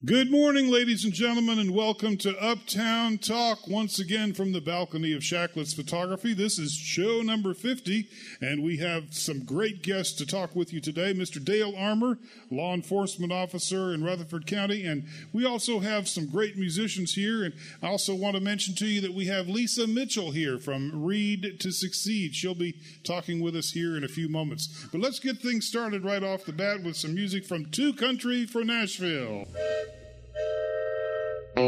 Good morning, ladies and gentlemen, and welcome to Uptown Talk, once again from the balcony of Shacklett's Photography. This is show number 50, and we have some great guests to talk with you today. Mr. Dale Armour, law enforcement officer in Rutherford County, and we also have some great musicians here. And I also want to mention to you that we have Lisa Mitchell here from Read to Succeed. She'll be talking with us here in a few moments. But let's get things started right off the bat with some music from Two Country for Nashville. I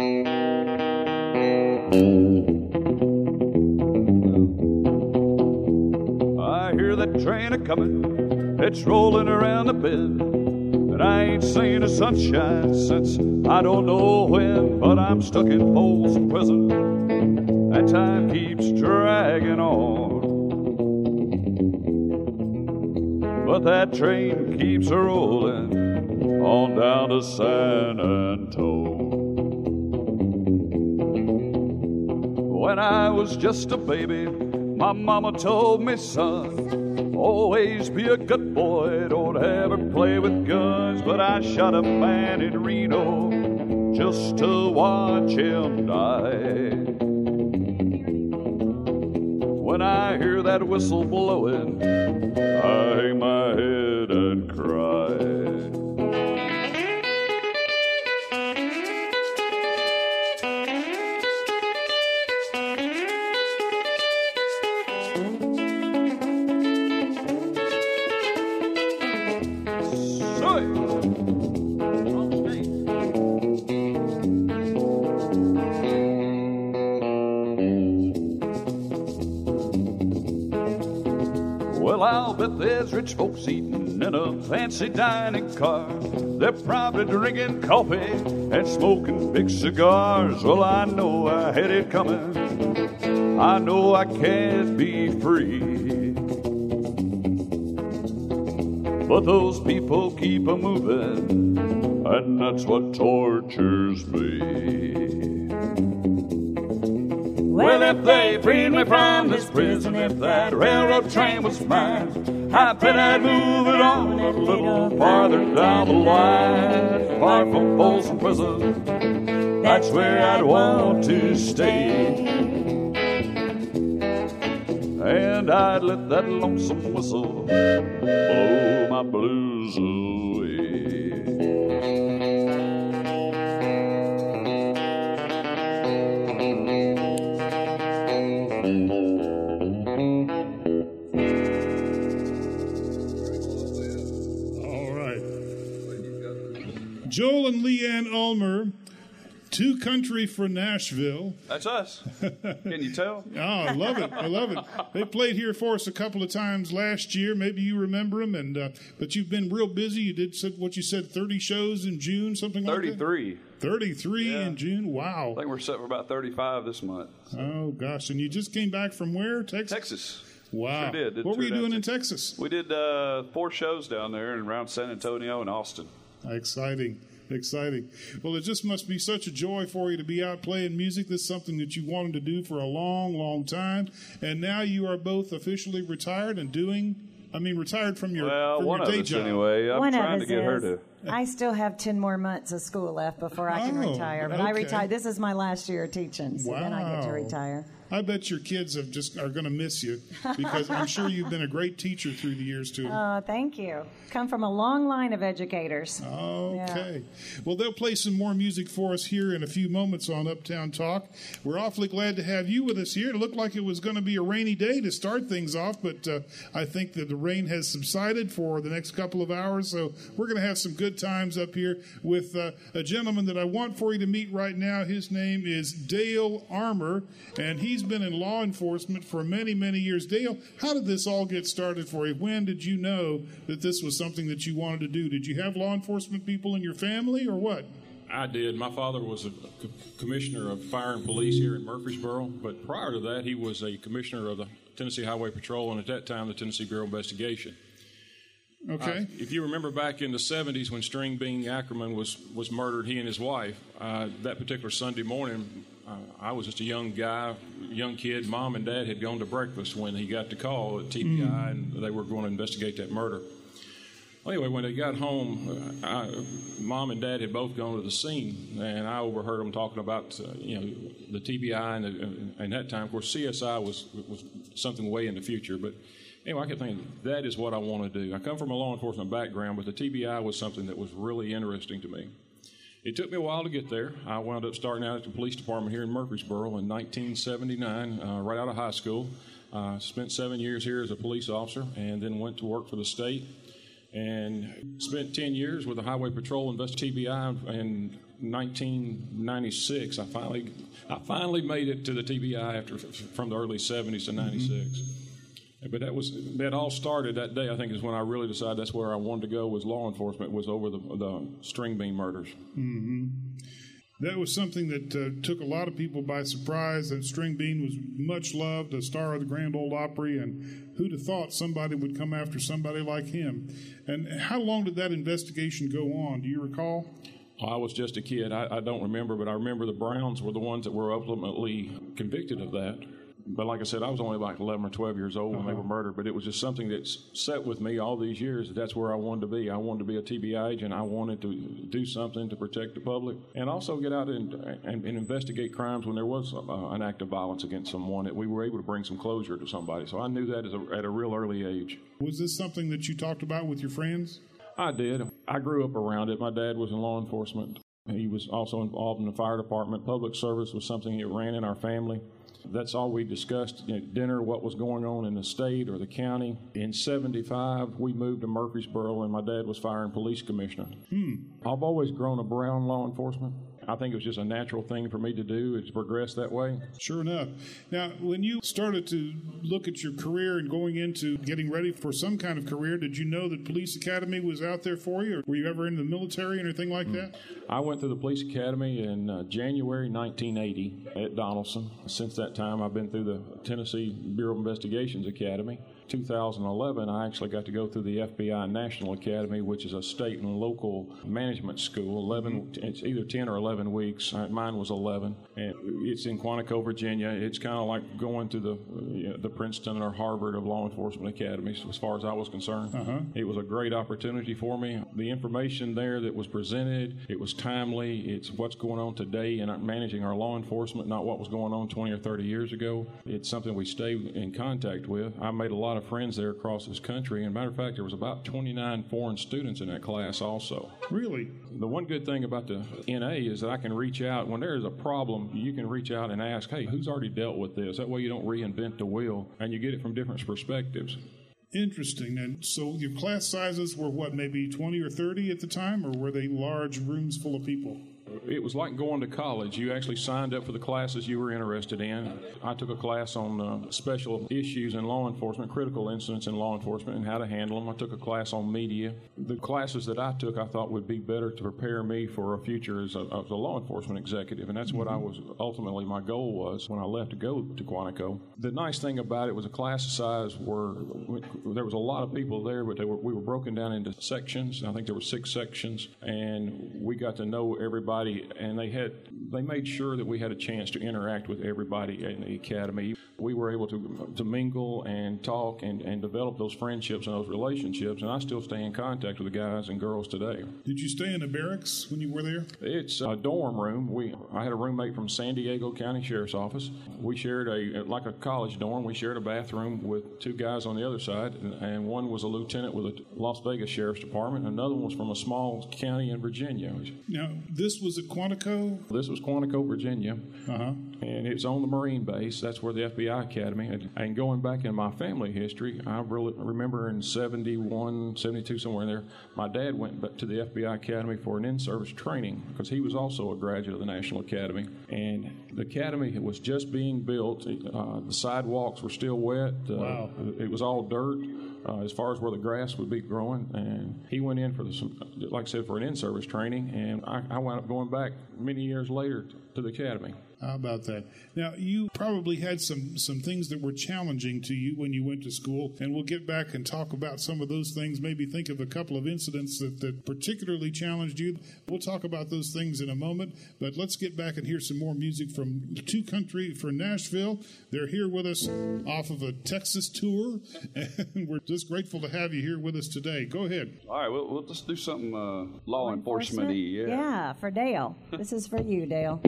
hear that train a-comin', it's rolling around the bend, and I ain't seen the sunshine since I don't know when, but I'm stuck in Folsom Prison, and time keeps dragging on. But that train keeps a-rolling on down to San Antone. When I was just a baby, my mama told me, son, always be a good boy, don't ever play with guns. But I shot a man in Reno just to watch him die. When I hear that whistle blowing, I hang my head and cry. Well, I'll bet there's rich folks eating in a fancy dining car. They're probably drinking coffee and smoking big cigars. Well, I know I had it coming. I know I can't be free. But those people keep a-moving, and that's what tortures me. Well, if they freed me from this prison, if that railroad train was mine, I bet I'd move it on a little farther down the line. Far from Folsom Prison, that's where I'd want to stay. And I'd let that lonesome whistle blow my blues away. Joel and Leanne Ulmer, Two Country for Nashville. That's us. Can you tell? Oh, I love it. I love it. They played here for us a couple of times last year. Maybe you remember them. But you've been real busy. You did what you said, 30 shows in June, something like that? 33. 33 in June? Wow. I think we're set for about 35 this month. So. Oh, gosh. And you just came back from where? Texas? Texas. Wow. Sure did. What were you doing in Texas? We did 4 shows down there and around San Antonio and Austin. Exciting. Well, it just must be such a joy for you to be out playing music. This is something that you wanted to do for a long, long time. And now you are both officially retired and retired from your, one day of us job. Anyway. I'm trying to get her to. I still have 10 more months of school left before I can retire. But I retire. This is my last year of teaching, so then I get to retire. I bet your kids are going to miss you because I'm sure you've been a great teacher through the years, too. Oh, thank you. Come from a long line of educators. Okay. Yeah. Well, they'll play some more music for us here in a few moments on Uptown Talk. We're awfully glad to have you with us here. It looked like it was going to be a rainy day to start things off, but I think that the rain has subsided for the next couple of hours, so we're going to have some good times up here with a gentleman that I want for you to meet right now. His name is Dale Armour, and he's been in law enforcement for many, many years. Dale, how did this all get started for you? When did you know that this was something that you wanted to do? Did you have law enforcement people in your family or what? I did. My father was a commissioner of fire and police here in Murfreesboro, but prior to that, he was a commissioner of the Tennessee Highway Patrol, and at that time, the Tennessee Bureau of Investigation. Okay. If you remember back in the 70s when String Bean Ackerman was murdered, he and his wife, that particular Sunday morning, I was just a young kid. Mom and Dad had gone to breakfast when he got the call at TBI, and they were going to investigate that murder. Well, anyway, when they got home, Mom and Dad had both gone to the scene, and I overheard them talking about, the TBI, and at that time, of course, CSI was something way in the future. But anyway, I kept thinking, that is what I want to do. I come from a law enforcement background, but the TBI was something that was really interesting to me. It took me a while to get there. I wound up starting out at the police department here in Murfreesboro in 1979, right out of high school. Spent 7 years here as a police officer, and then went to work for the state. And spent 10 years with the Highway Patrol TBI. In 1996, I finally made it to the TBI from the early 70s to 96. But that all started that day. I think is when I really decided that's where I wanted to go. Was law enforcement, was over the string bean murders. Mm-hmm. That was something that took a lot of people by surprise. That String Bean was much loved, a star of the Grand Ole Opry, and who'd have thought somebody would come after somebody like him? And how long did that investigation go on? Do you recall? I was just a kid. I don't remember, but I remember the Browns were the ones that were ultimately convicted of that. But like I said, I was only like 11 or 12 years old when they were murdered. But it was just something that's set with me all these years. That's where I wanted to be. I wanted to be a TBI agent. I wanted to do something to protect the public and also get out and investigate crimes when there was an act of violence against someone, that we were able to bring some closure to somebody. So I knew that at a real early age. Was this something that you talked about with your friends? I did. I grew up around it. My dad was in law enforcement. He was also involved in the fire department. Public service was something that ran in our family. That's all we discussed at dinner, what was going on in the state or the county. In 75, we moved to Murfreesboro, and my dad was fire and police commissioner. I've always grown up around law enforcement. I think it was just a natural thing for me to do, is to progress that way. Sure enough. Now, when you started to look at your career and going into getting ready for some kind of career, did you know that police academy was out there for you? Or were you ever in the military or anything like that? I went through the police academy in January 1980 at Donaldson. Since that time, I've been through the Tennessee Bureau of Investigations Academy. 2011, I actually got to go through the FBI National Academy, which is a state and local management school. It's either 10 or 11 weeks. Mine was 11. And it's in Quantico, Virginia. It's kind of like going to the Princeton or Harvard of law enforcement academies, as far as I was concerned. It was a great opportunity for me. The information there that was presented, it was timely. It's what's going on today in managing our law enforcement, not what was going on 20 or 30 years ago. It's something we stay in contact with. I made a lot of friends there across this country, and matter of fact, there was about 29 foreign students in that class also. Really? The one good thing about the NA is that I can reach out when there is a problem. You can reach out and ask, hey, who's already dealt with this? That way you don't reinvent the wheel, and you get it from different perspectives. Interesting. And so your class sizes were what, maybe 20 or 30 at the time, or were they large rooms full of people? It was like going to college. You actually signed up for the classes you were interested in. I took a class on special issues in law enforcement, critical incidents in law enforcement, and how to handle them. I took a class on media. The classes that I took, I thought would be better to prepare me for a future as a law enforcement executive, and that's what I was ultimately, my goal was when I left to go to Quantico. The nice thing about it was the class size there was a lot of people there, but we were broken down into sections. I think there were 6 sections, and we got to know everybody. And they made sure that we had a chance to interact with everybody in the academy. We were able to mingle and talk and develop those friendships and those relationships, and I still stay in contact with the guys and girls today. Did you stay in the barracks when you were there? It's a dorm room. I had a roommate from San Diego County Sheriff's Office. We shared like a college dorm. We shared a bathroom with 2 guys on the other side, and one was a lieutenant with the Las Vegas Sheriff's Department, and another one was from a small county in Virginia. Now, this was at Quantico? This was Quantico, Virginia, and it's on the Marine base. That's where the FBI Academy. And going back in my family history, I really remember in 71, 72, somewhere in there, my dad went back to the FBI Academy for an in-service training because he was also a graduate of the National Academy. And the academy was just being built. The sidewalks were still wet. Wow. It was all dirt. As far as where the grass would be growing, and he went in for like I said, for an in-service training, and I wound up going back many years later to the academy. How about that? Now, you probably had some things that were challenging to you when you went to school, and we'll get back and talk about some of those things, maybe think of a couple of incidents that particularly challenged you. We'll talk about those things in a moment, but let's get back and hear some more music from Two Country for Nashville. They're here with us off of a Texas tour, and we're just grateful to have you here with us today. Go ahead. All right, we'll just do something law enforcement-y. Yeah, for Dale. This is for you, Dale.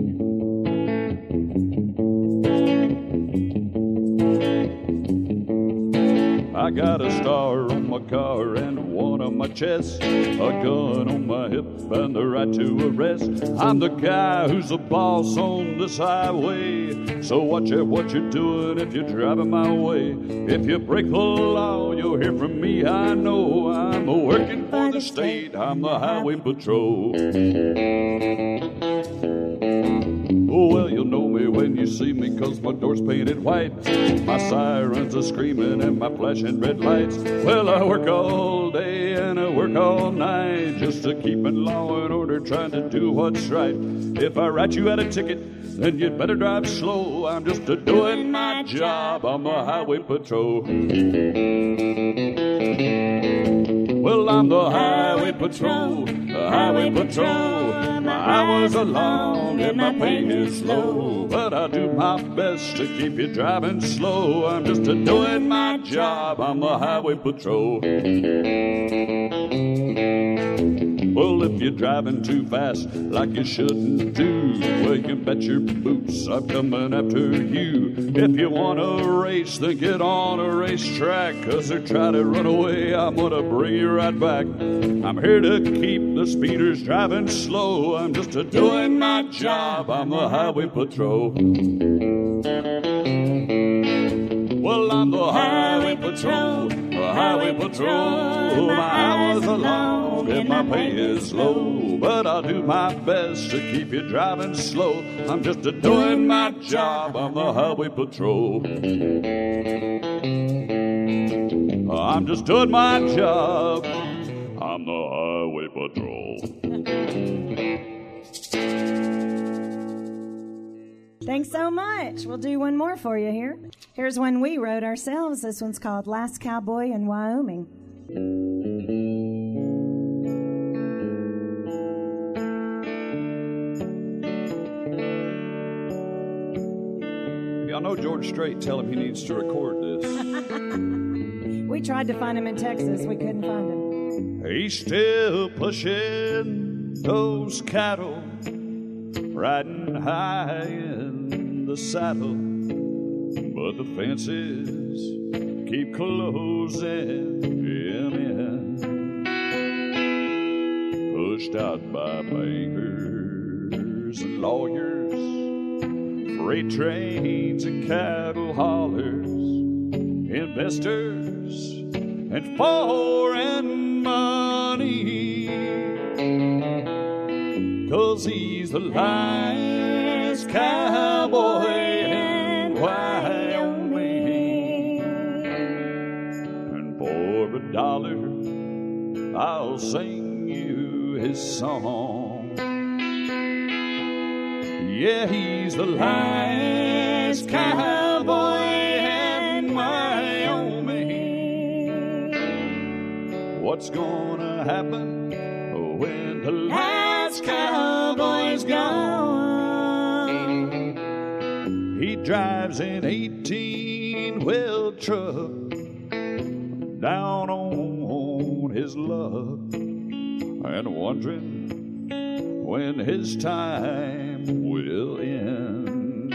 I got a star on my car and one on my chest, a gun on my hip and the right to arrest. I'm the guy who's the boss on this highway, so watch out what you're doing if you're driving my way. If you break the law, you'll hear from me, I know. I'm working for the state, I'm the highway patrol. Oh, well, you'll know me when you see me, 'cause my door's painted white. My sirens are screaming and my flashing red lights. Well, I work all day and I work all night just to keep in law and order, trying to do what's right. If I write you out a ticket, then you'd better drive slow. I'm just doing my job, I'm the highway patrol. Well, I'm the highway patrol, the highway patrol. My hours are long and my pay is low, but I do my best to keep you driving slow. I'm just doing my job, I'm the highway patrol. Well, if you're driving too fast like you shouldn't do, well, you can bet your boots I'm coming after you. If you want to race, then get on a racetrack, 'cause they're trying to run away, I'm gonna bring you right back. I'm here to keep the speeders driving slow. I'm just doing my job, I'm the highway patrol. Well, I'm the highway patrol, the highway patrol. My hours are long and my pay is low, but I'll do my best to keep you driving slow. I'm just doing my job, I'm the highway patrol. I'm just doing my job, I'm the highway patrol. Thanks so much. We'll do one more for you here. Here's one we wrote ourselves. This one's called Last Cowboy in Wyoming. If y'all know George Strait, tell him he needs to record this. We tried to find him in Texas. We couldn't find him. He's still pushing those cattle, riding high in the saddle, but the fences keep closing him in. Pushed out by bankers and lawyers, freight trains and cattle haulers, investors and foreign money, 'cause he's the last cowboy in Wyoming. And for $1, I'll sing you his song. Yeah, he's the last cowboy in Wyoming. What's gonna happen when the last cowboy's gone? He drives an 18-wheel truck down on his luck and wondering when his time will end.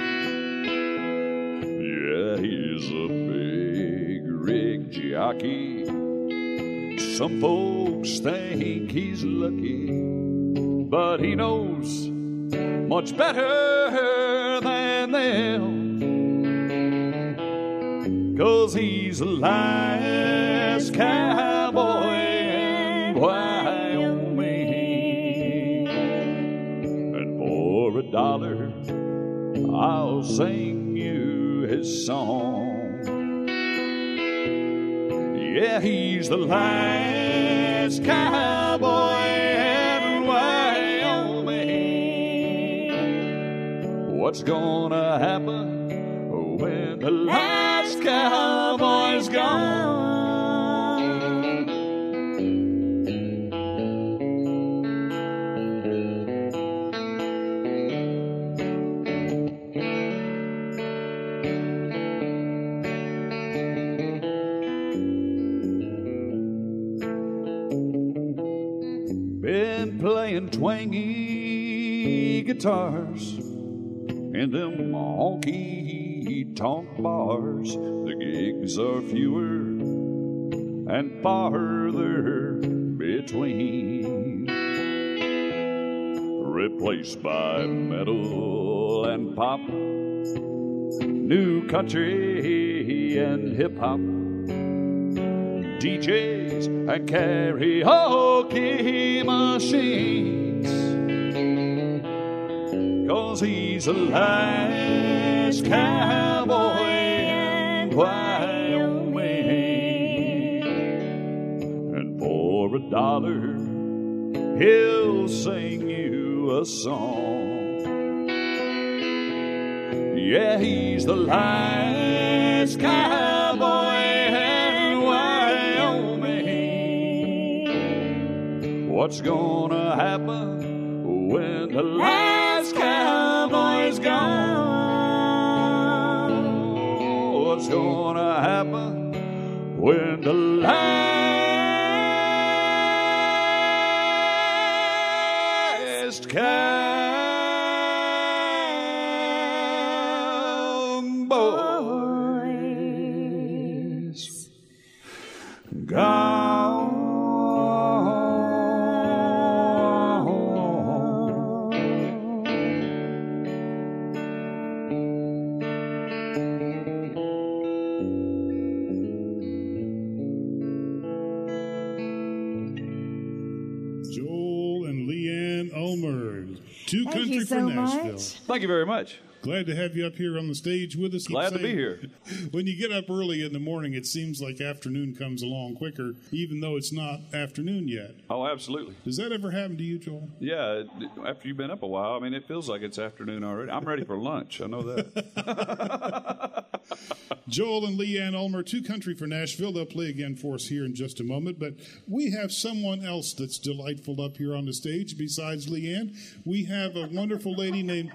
Yeah, he's a big rig jockey. Some folks think he's lucky, but he knows much better than them, 'cause he's the last cowboy in Wyoming. And for $1, I'll sing you his song. Yeah, he's the last cowboy in Wyoming. What's gonna happen when the last cowboy's gone? Been playing twangy guitars in them honky-tonk bars. The gigs are fewer and farther between, replaced by metal and pop, new country and hip-hop, DJs and karaoke machines. 'Cause he's the last cowboy in Wyoming, and for $1 he'll sing you a song. Yeah, he's the last cowboy in Wyoming. What's gonna happen when the last cowboy's gone? What's gonna happen when the last cowboy's gone? Joel and Leanne Ulmer, Two Thank Country you for so Nashville. much. Thank you very much. Glad to have you up here on the stage with us. Glad to be here. When you get up early in the morning, it seems like afternoon comes along quicker, even though it's not afternoon yet. Oh, absolutely. Does that ever happen to you, Joel? Yeah, after you've been up a while, I mean, it feels like it's afternoon already. I'm ready for lunch. I know that. Joel and Leanne Ulmer, Two Country for Nashville. They'll play again for us here in just a moment. But we have someone else that's delightful up here on the stage besides Leanne. We have a wonderful lady named...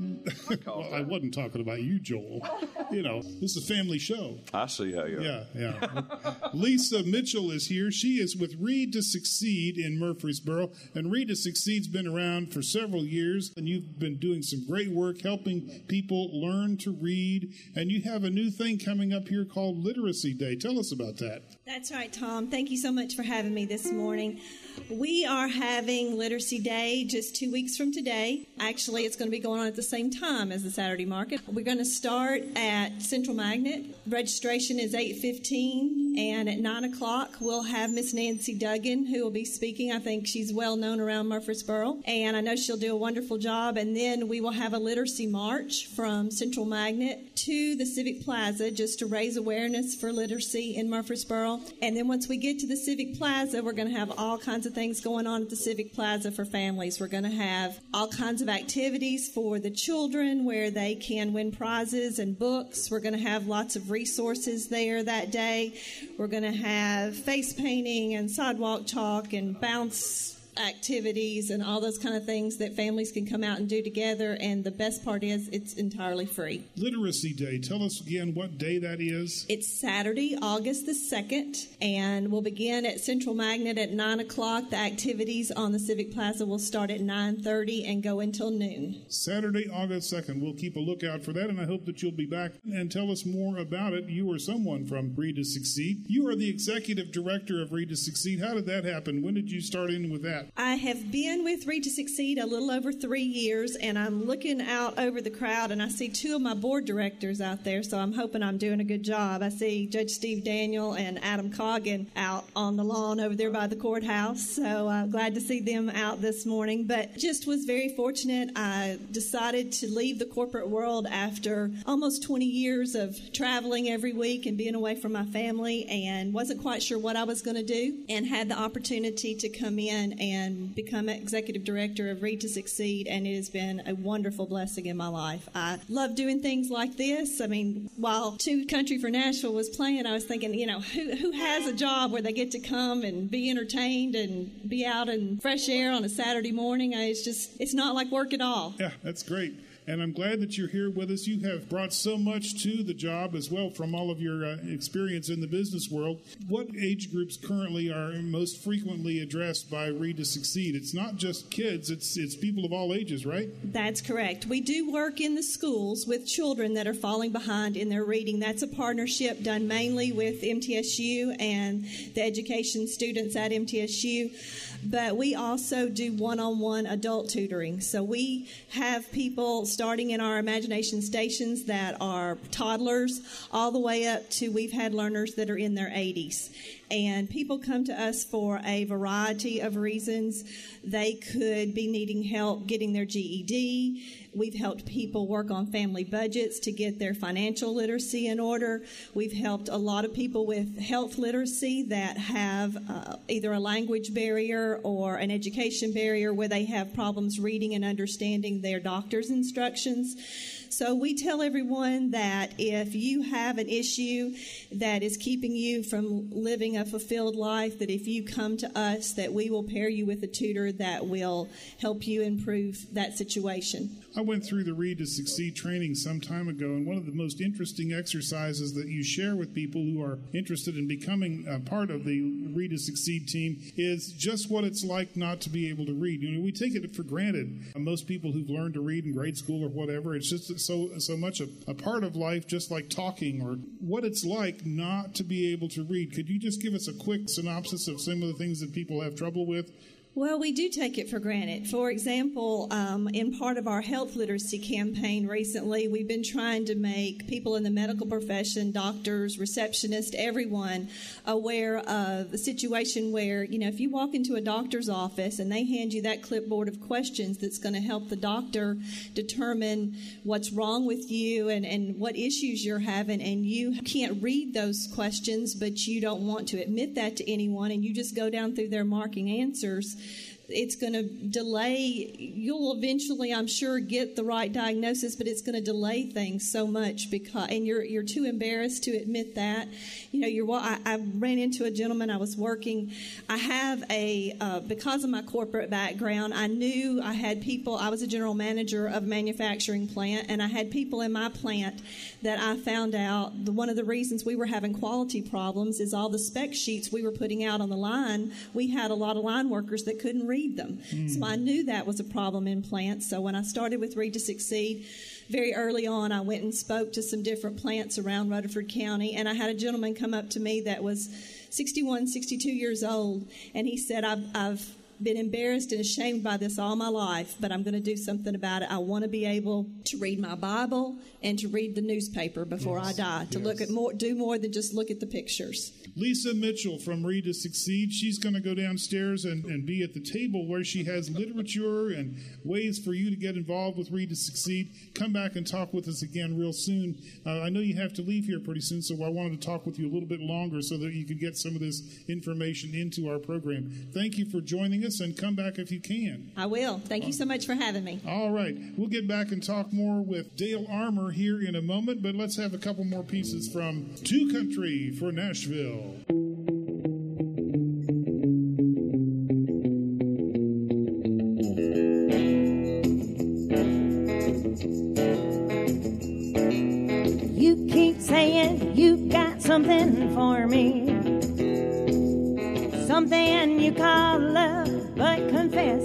Well, I wasn't talking about you, Joel. You know, this is a family show. I see how you are. Yeah. Lisa Mitchell is here. She is with Read to Succeed in Murfreesboro. And Read to Succeed's been around for several years. And you've been doing some great work helping people learn to read. And you have a new thing coming up here called Literacy Day. Tell us about that. That's right, Tom. Thank you so much for having me this morning. We are having Literacy Day just 2 weeks from today. Actually, it's going to be going on at the same time as the Saturday Market. We're going to start at Central Magnet. Registration is 8:15, and at 9 o'clock we'll have Miss Nancy Duggan, who will be speaking. I think she's well known around Murfreesboro, and I know she'll do a wonderful job. And then we will have a literacy march from Central Magnet to the Civic Plaza just to raise awareness for literacy in Murfreesboro. And then once we get to the Civic Plaza, we're going to have all kinds of things going on at the Civic Plaza for families. We're going to have all kinds of activities for the children where they can win prizes and books. We're going to have lots of resources there that day. We're going to have face painting and sidewalk chalk and bounce activities and all those kind of things that families can come out and do together. And the best part is it's entirely free. Literacy Day. Tell us again what day that is. It's Saturday, August the 2nd, and we'll begin at Central Magnet at 9 o'clock. The activities on the Civic Plaza will start at 9:30 and go until noon. Saturday, August 2nd. We'll keep a lookout for that, and I hope that you'll be back and tell us more about it. You are someone from Read to Succeed. You are the executive director of Read to Succeed. How did that happen? When did you start in with that? I have been with Read to Succeed a little over 3 years, and I'm looking out over the crowd, and I see two of my board directors out there, so I'm hoping I'm doing a good job. I see Judge Steve Daniel and Adam Coggin out on the lawn over there by the courthouse, so glad to see them out this morning. But just was very fortunate. I decided to leave the corporate world after almost 20 years of traveling every week and being away from my family, and wasn't quite sure what I was going to do, and had the opportunity to come in and become executive director of Read to Succeed, and it has been a wonderful blessing in my life. I love doing things like this. I mean, while Two Country for Nashville was playing, I was thinking, who has a job where they get to come and be entertained and be out in fresh air on a Saturday morning? It's not like work at all. Yeah, that's great. And I'm glad that you're here with us. You have brought so much to the job as well from all of your experience in the business world. What age groups currently are most frequently addressed by Read to Succeed? It's not just kids, it's people of all ages, right? That's correct. We do work in the schools with children that are falling behind in their reading. That's a partnership done mainly with MTSU and the education students at MTSU. But we also do one-on-one adult tutoring. So we have people starting in our imagination stations that are toddlers all the way up to we've had learners that are in their 80s. And people come to us for a variety of reasons. They could be needing help getting their GED. We've helped people work on family budgets to get their financial literacy in order. We've helped a lot of people with health literacy that have either a language barrier or an education barrier where they have problems reading and understanding their doctor's instructions. So we tell everyone that if you have an issue that is keeping you from living a fulfilled life, that if you come to us, that we will pair you with a tutor that will help you improve that situation. I went through the Read to Succeed training some time ago, and one of the most interesting exercises that you share with people who are interested in becoming a part of the Read to Succeed team is just what it's like not to be able to read. We take it for granted. Most people who've learned to read in grade school or whatever, it's just so much a part of life, just like talking, or what it's like not to be able to read. Could you just give us a quick synopsis of some of the things that people have trouble with? Well, we do take it for granted. For example, in part of our health literacy campaign recently, we've been trying to make people in the medical profession, doctors, receptionists, everyone, aware of the situation where, if you walk into a doctor's office and they hand you that clipboard of questions that's going to help the doctor determine what's wrong with you and what issues you're having, and you can't read those questions, but you don't want to admit that to anyone, and you just go down through their marking answers, it's going to delay. You'll eventually, I'm sure, get the right diagnosis, but it's going to delay things so much and you're too embarrassed to admit that. I ran into a gentleman. I was working. I have because of my corporate background, I knew I had people. I was a general manager of a manufacturing plant, and I had people in my plant that I found out one of the reasons we were having quality problems is all the spec sheets we were putting out on the line. We had a lot of line workers that couldn't read them. So I knew that was a problem in plants. So when I started with Read to Succeed, very early on, I went and spoke to some different plants around Rutherford County, and I had a gentleman come up to me that was 61, 62 years old, and he said, I've been embarrassed and ashamed by this all my life, but I'm going to do something about it. I want to be able to read my Bible and to read the newspaper before I die, to look at do more than just look at the pictures. Lisa Mitchell from Read to Succeed, she's going to go downstairs and be at the table where she has literature and ways for you to get involved with Read to Succeed. Come back and talk with us again real soon. I know you have to leave here pretty soon, so I wanted to talk with you a little bit longer so that you could get some of this information into our program. Thank you for joining us, and come back if you can. I will. Thank you so much for having me. All right. We'll get back and talk more with Dale Armour here in a moment, but let's have a couple more pieces from Two Country for Nashville. You keep saying you got something for me, something you call love, but confess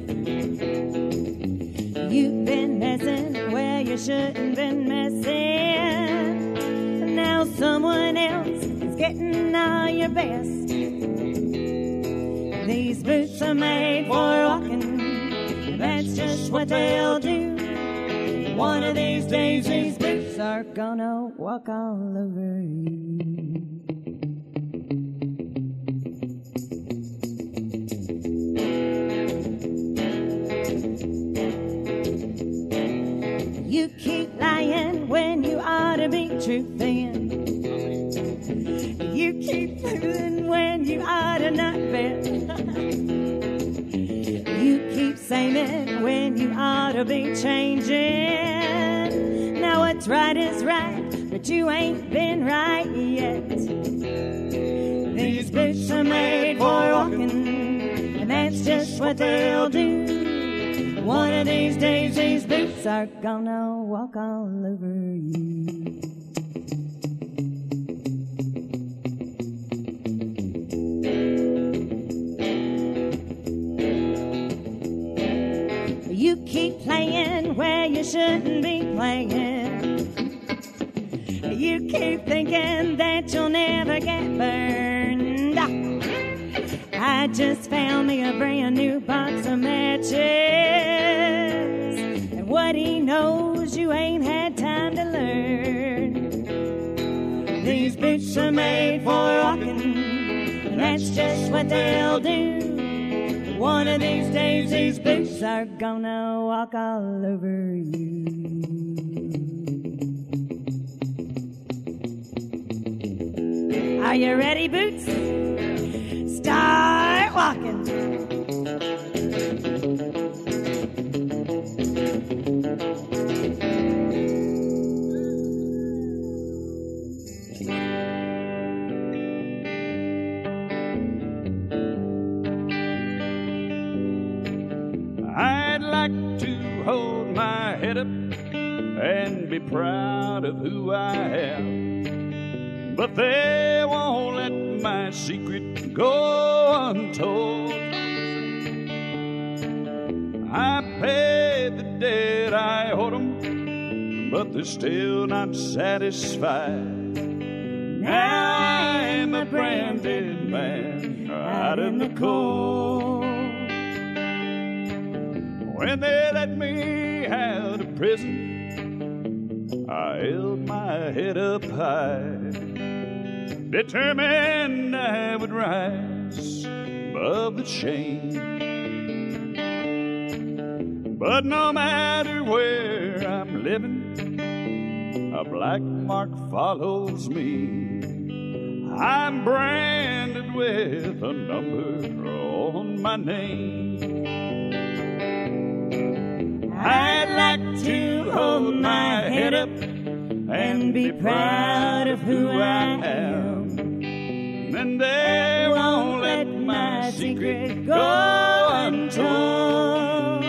you've been messing where you shouldn't been messing. Now someone else is getting all your best. These boots are made for walking, that's just what they'll do. One of these days these boots are gonna walk all over you. You keep lying when you ought to be truthing. You keep fooling when you ought to not bet. ought to be changing. Now what's right is right, but you ain't been right yet. These boots are made for walking, and that's just what they'll do. One of these days, these boots are gonna walk all over you. You keep playing where you shouldn't be playing. You keep thinking that you'll never get burned. I just found me a brand new box of matches, and what he knows you ain't had time to learn. These boots are made for walking, and that's just what they'll do. One of these days, these boots are gonna walk all over you. Are you ready, Boots? Start walking. I'd like to hold my head up and be proud of who I am, but they won't let my secret go untold. I paid the debt I owed them, but they're still not satisfied. Now I'm a branded man out in the cold. When they let me out of prison, I held my head up high, determined I would rise above the shame. But no matter where I'm living, a black mark follows me. I'm branded with a number on my name. I'd like to hold my head up and be proud of who I am, and they won't let my secret go untold.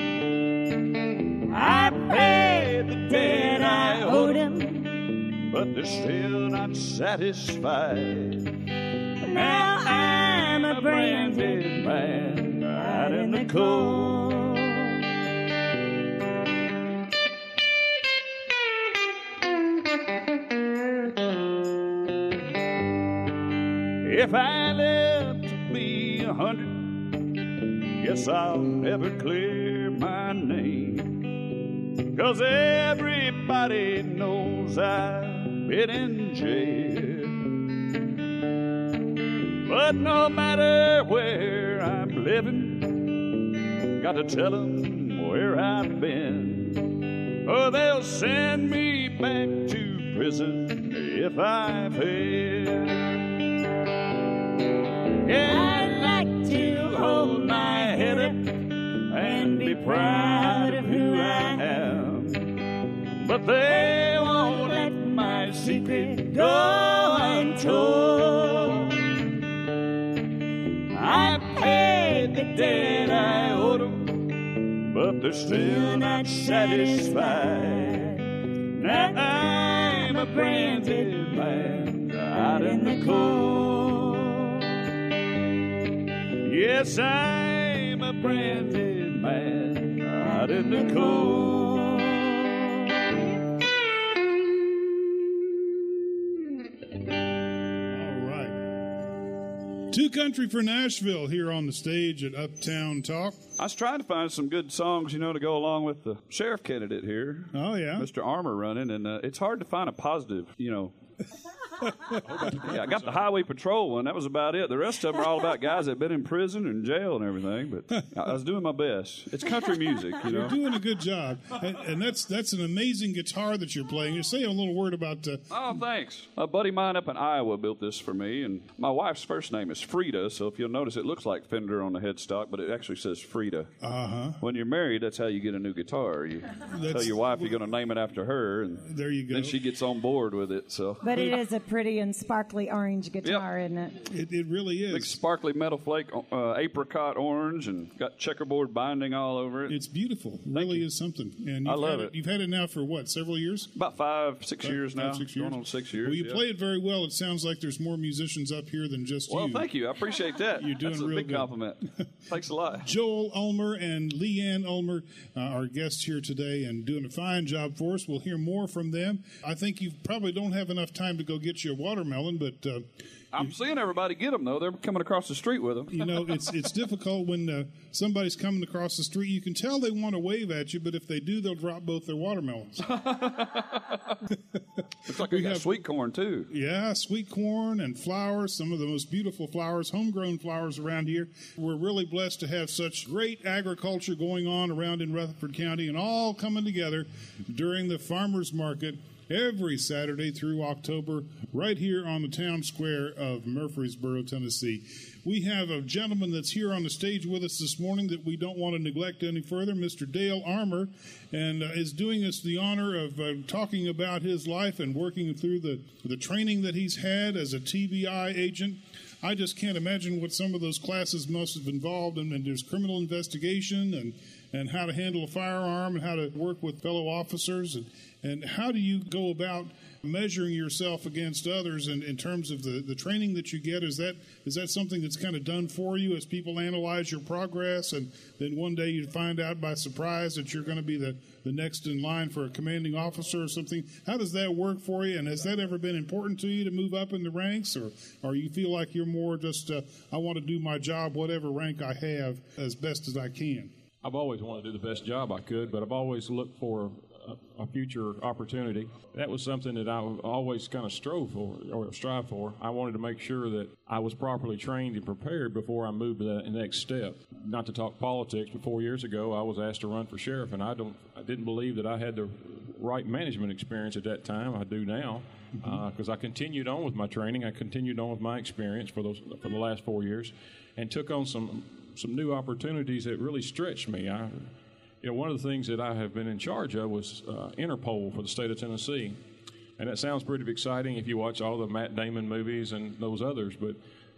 I paid the debt I owed them, but they're still not satisfied. Now I'm a branded man out in the cold. If I live to be 100, guess I'll never clear my name, 'cause everybody knows I've been in jail. But no matter where I'm living, got to tell them where I've been, or they'll send me back to prison if I fail. Yeah, I'd like to hold my head up and be proud of who I am, but they won't let my secret go untold. I paid the debt I owed them, but they're still not satisfied. Now I'm a branded man out in the cold. Yes, I'm a branded man out in the cold. All right. Two Country for Nashville here on the stage at Uptown Talk. I was trying to find some good songs, to go along with the sheriff candidate here. Oh, yeah. Mr. Armour running, and it's hard to find a positive, Yeah, I got the highway patrol one. That was about it. The rest of them are all about guys that have been in prison and jail and everything. But I was doing my best. It's country music, you know. You're doing a good job, and that's an amazing guitar that you're playing. You're saying a little word about. Oh, thanks. A buddy of mine up in Iowa built this for me, and my wife's first name is Frida. So if you'll notice, it looks like Fender on the headstock, but it actually says Frida. When you're married, that's how you get a new guitar. You tell your wife you're going to name it after her, and there you go. Then she gets on board with it. So, but it is a pretty and sparkly orange guitar, isn't it? It really is. Big sparkly metal flake, apricot orange, and got checkerboard binding all over it. It's beautiful. It really is something. And I love it. You've had it now for what, several years? About 5-6 years now. 6 years. Going on 6 years. Well, you play it very well. It sounds like there's more musicians up here than just you. Well, thank you. I appreciate that. You're doing That's a real big good. compliment. Thanks a lot. Joel Ulmer and Leanne Ulmer are guests here today and doing a fine job for us. We'll hear more from them. I think you probably don't have enough time to go get you a watermelon, but I'm seeing everybody get them, though. They're coming across the street with them. You know, it's difficult when somebody's coming across the street. You can tell they want to wave at you, but if they do, they'll drop both their watermelons. Looks like we got sweet corn, too. Yeah, sweet corn and flowers, some of the most beautiful flowers, homegrown flowers around here. We're really blessed to have such great agriculture going on around in Rutherford County and all coming together during the farmers market every Saturday through October right here on the town square of Murfreesboro, Tennessee. We have a gentleman that's here on the stage with us this morning that we don't want to neglect any further, Mr. Dale Armour, and is doing us the honor of talking about his life and working through the training that he's had as a TBI agent. I just can't imagine what some of those classes must have involved, and there's criminal investigation and how to handle a firearm and how to work with fellow officers and how do you go about measuring yourself against others in terms of the training that you get? Is that something that's kind of done for you as people analyze your progress and then one day you find out by surprise that you're going to be the next in line for a commanding officer or something? How does that work for you, and has that ever been important to you to move up in the ranks, or you feel like you're more just I want to do my job whatever rank I have as best as I can? I've always wanted to do the best job I could, but I've always looked for a future opportunity. That was something that I always kind of strive for. I wanted to make sure that I was properly trained and prepared before I moved to that next step. Not to talk politics, but 4 years ago I was asked to run for sheriff, and I didn't believe that I had the right management experience at that time. I do now, because I continued on with my training. I continued on with my experience for the last 4 years, and took on some new opportunities that really stretched me. One of the things that I have been in charge of was Interpol for the state of Tennessee. And that sounds pretty exciting if you watch all the Matt Damon movies and those others, but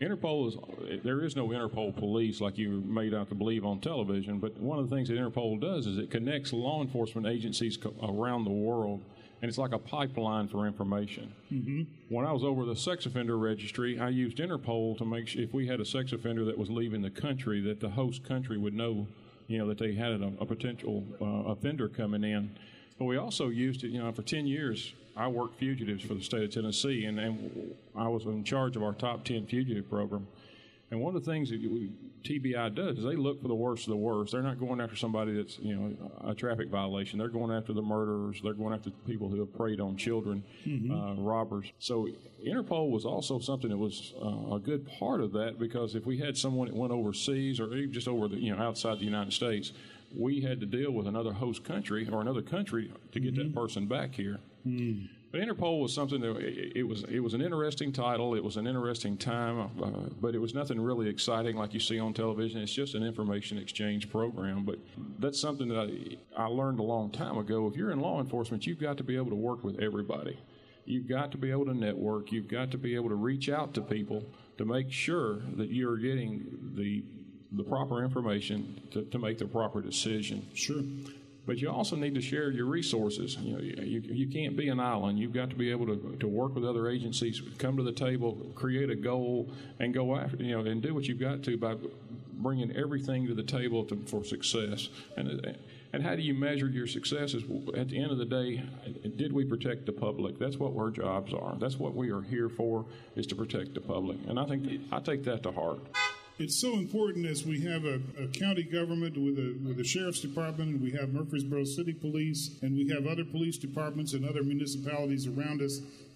there is no Interpol police like you're made out to believe on television, but one of the things that Interpol does is it connects law enforcement agencies around the world, and it's like a pipeline for information. Mm-hmm. When I was over the sex offender registry, I used Interpol to make sure if we had a sex offender that was leaving the country, that the host country would know that they had a potential offender coming in. But we also used it, for 10 years, I worked fugitives for the state of Tennessee, and I was in charge of our top 10 fugitive program. And one of the things that TBI does is they look for the worst of the worst. They're not going after somebody that's, a traffic violation. They're going after the murderers. They're going after people who have preyed on children, robbers. So Interpol was also something that was a good part of that, because if we had someone that went overseas or even just over outside the United States, we had to deal with another host country or another country to get that person back here. But Interpol was something that it was an interesting title. It was an interesting time, but it was nothing really exciting like you see on television. It's just an information exchange program. But that's something that I learned a long time ago. If you're in law enforcement, you've got to be able to work with everybody. You've got to be able to network. You've got to be able to reach out to people to make sure that you're getting the proper information to make the proper decision. Sure. But you also need to share your resources. You can't be an island. You've got to be able to work with other agencies, come to the table, create a goal, and go after, and do what you've got to by bringing everything to the table for success. And how do you measure your successes? At the end of the day, did we protect the public? That's what our jobs are. That's what we are here for, is to protect the public. And I take that to heart. It's so important as we have a county government with a sheriff's department, and we have Murfreesboro City Police, and we have other police departments and other municipalities around us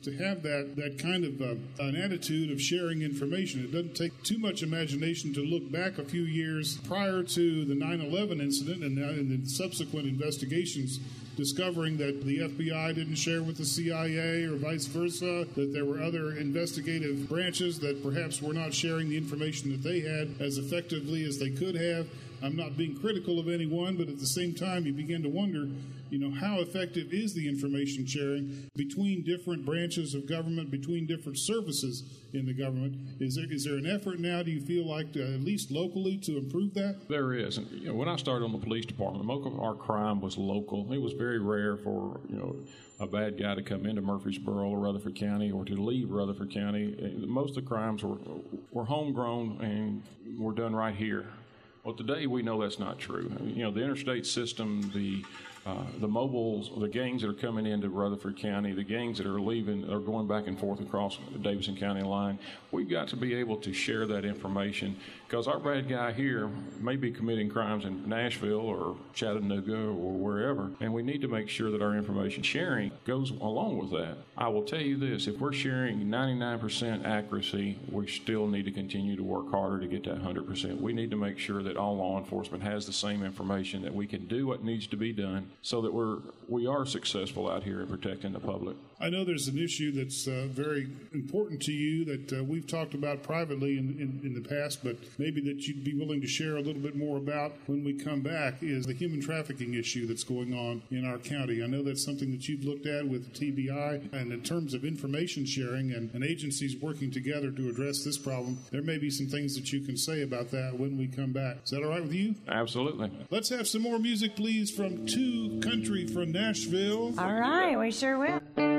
to have that kind of an attitude of sharing information. It doesn't take too much imagination to look back a few years prior to the 9/11 incident and the subsequent investigations, discovering that the FBI didn't share with the CIA or vice versa, that there were other investigative branches that perhaps were not sharing the information that they had as effectively as they could have. I'm not being critical of anyone, but at the same time, you begin to wonder, how effective is the information sharing between different branches of government, between different services in the government? Is there an effort now, do you feel like, at least locally, to improve that? There is. And, when I started on the police department, most of our crime was local. It was very rare for, a bad guy to come into Murfreesboro or Rutherford County or to leave Rutherford County. Most of the crimes were homegrown and were done right here. Well, today we know that's not true. The interstate system, the mobiles, the gangs that are coming into Rutherford County, the gangs that are leaving, are going back and forth across the Davidson County line. We've got to be able to share that information, because our bad guy here may be committing crimes in Nashville or Chattanooga or wherever, and we need to make sure that our information sharing goes along with that. I will tell you this, if we're sharing 99% accuracy, we still need to continue to work harder to get to 100%. We need to make sure that all law enforcement has the same information, that we can do what needs to be done so that we are successful out here in protecting the public. I know there's an issue that's very important to you that we've talked about privately in the past, but maybe that you'd be willing to share a little bit more about when we come back, is the human trafficking issue that's going on in our county. I know that's something that you've looked at with TBI, and in terms of information sharing and agencies working together to address this problem, there may be some things that you can say about that when we come back. Is that all right with you? Absolutely. Let's have some more music, please, from Two Country from Nashville. All right, we sure will.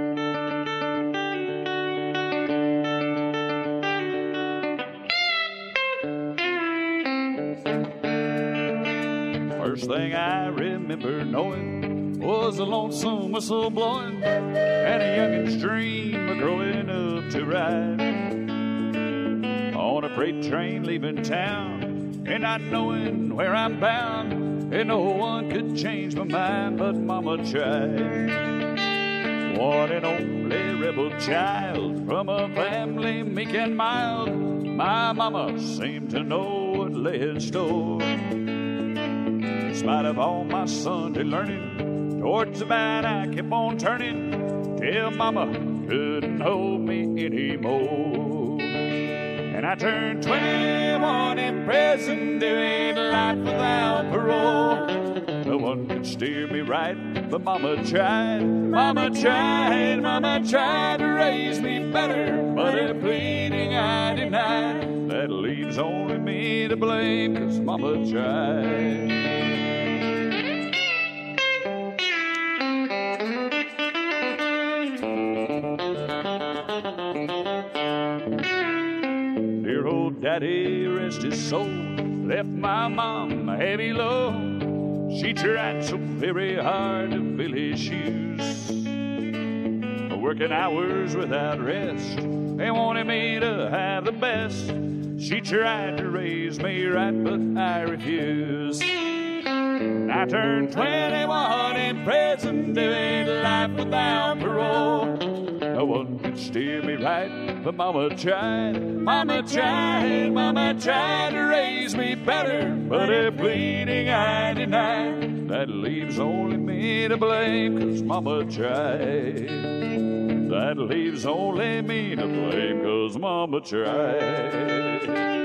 First thing I remember knowing was a lonesome whistle blowing and a youngin's dream of growing up to ride on a freight train leaving town and not knowing where I'm bound, and no one could change my mind but Mama tried. One and only rebel child from a family meek and mild, my mama seemed to know what lay in store. In spite of all my Sunday learning, towards the bad I kept on turning till Mama couldn't hold me anymore. And I turned 21 in prison, doing life without parole. No one could steer me right, but Mama tried. Mama tried, Mama tried to raise me better, but her pleading I denied. That leaves only me to blame, 'cause Mama tried. Dear old daddy, rest his soul, left my mom a heavy load. She tried so very hard to fill his shoes, working hours without rest, and wanted me to have the best. She tried to raise me right, but I refused. I turned 21 in prison, doing life without parole. No one could steer me right, but Mama tried. Mama tried, Mama tried to raise me better, but her pleading I denied. That leaves only me to blame, 'cause Mama tried. That leaves only me to blame, 'cause Mama tried.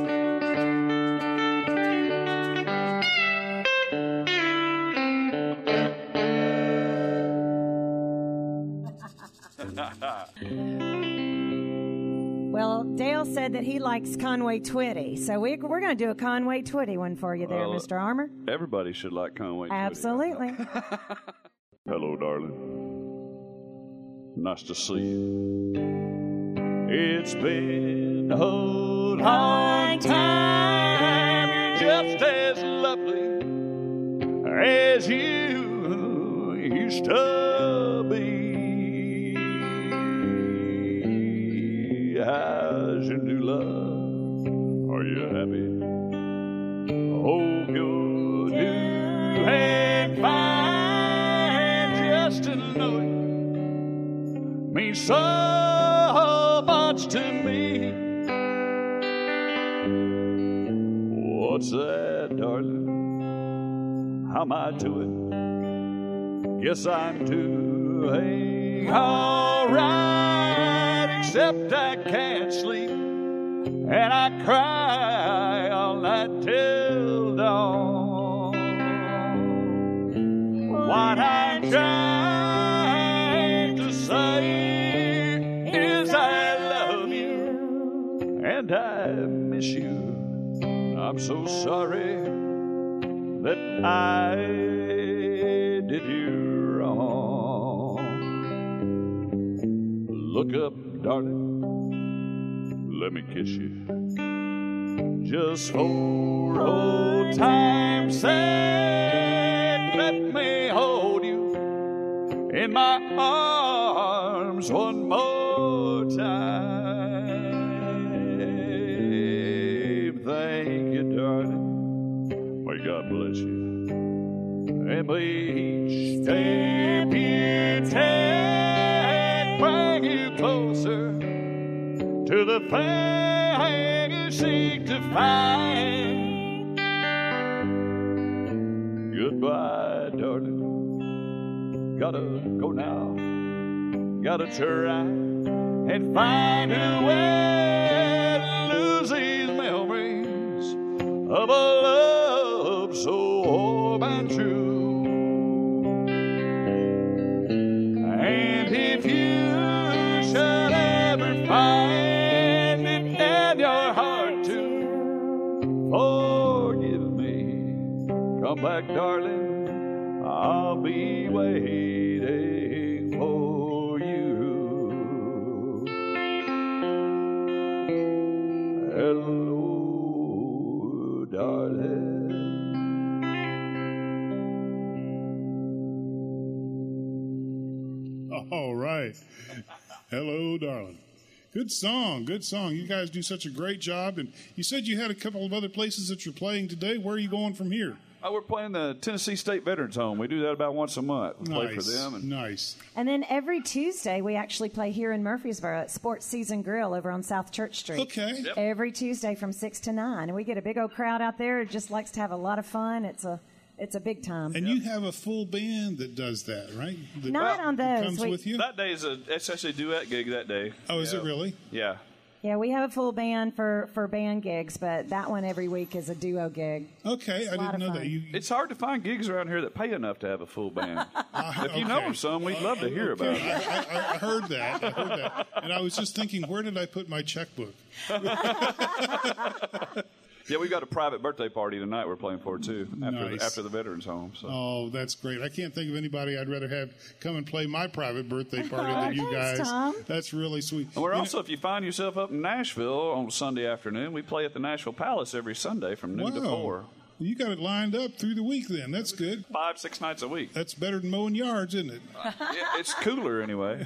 Well, Dale said that he likes Conway Twitty, so we're going to do a Conway Twitty one for you there, Mr. Armour. Everybody should like Conway Twitty. Absolutely. Hello, darling. Nice to see you. It's been a long time. You're just as lovely as you used to be. How's your new love? Are you happy? Hope you're doing fine. Just to know it means so much to me. What's that, darling? How am I doing? Guess I'm doing all right, except I can't sleep, and I cry all night till dawn. What I'm trying to say is I love you and I miss you. I'm so sorry that I did you wrong. Look up, darling, let me kiss you, just for old time's sake. Let me hold you in my arms one more time. Thank you, darling. May God bless you. And may each step you take bring you closer to the thing you seek to find. Goodbye, darling. Gotta go now. Gotta try and find a way to lose these memories of a love so warm and true. And if you should ever find it in your heart to forgive me, come back, darling, I'll be waiting for you. Hello, darling. All right. Hello, darling. Good song. Good song. You guys do such a great job. And you said you had a couple of other places that you're playing today. Where are you going from here? We're playing the Tennessee State Veterans Home. We do that about once a month. We play for them. Nice. And then every Tuesday, we actually play here in Murfreesboro at Sports Season Grill over on South Church Street. Okay. Yep. Every Tuesday from 6 to 9. And we get a big old crowd out there. It just likes to have a lot of fun. It's a big time. And you have a full band that does that, right? That Not on those. comes with you? That day it's actually a duet gig that day. Oh, is it really? Yeah. Yeah, we have a full band for band gigs, but that one every week is a duo gig. Okay, I didn't know that. It's hard to find gigs around here that pay enough to have a full band. If you know of some, we'd love to hear about it. I heard that. And I was just thinking, where did I put my checkbook? Yeah, we got a private birthday party tonight we're playing for, too, Nice. after the Veterans Home. So. Oh, that's great. I can't think of anybody I'd rather have come and play my private birthday party than you Thanks, guys. Tom. That's really sweet. And we're also, if you find yourself up in Nashville on Sunday afternoon, we play at the Nashville Palace every Sunday from noon to 4. You got it lined up through the week then. That's good. 5-6 nights a week. That's better than mowing yards, isn't it? Yeah, it's cooler anyway.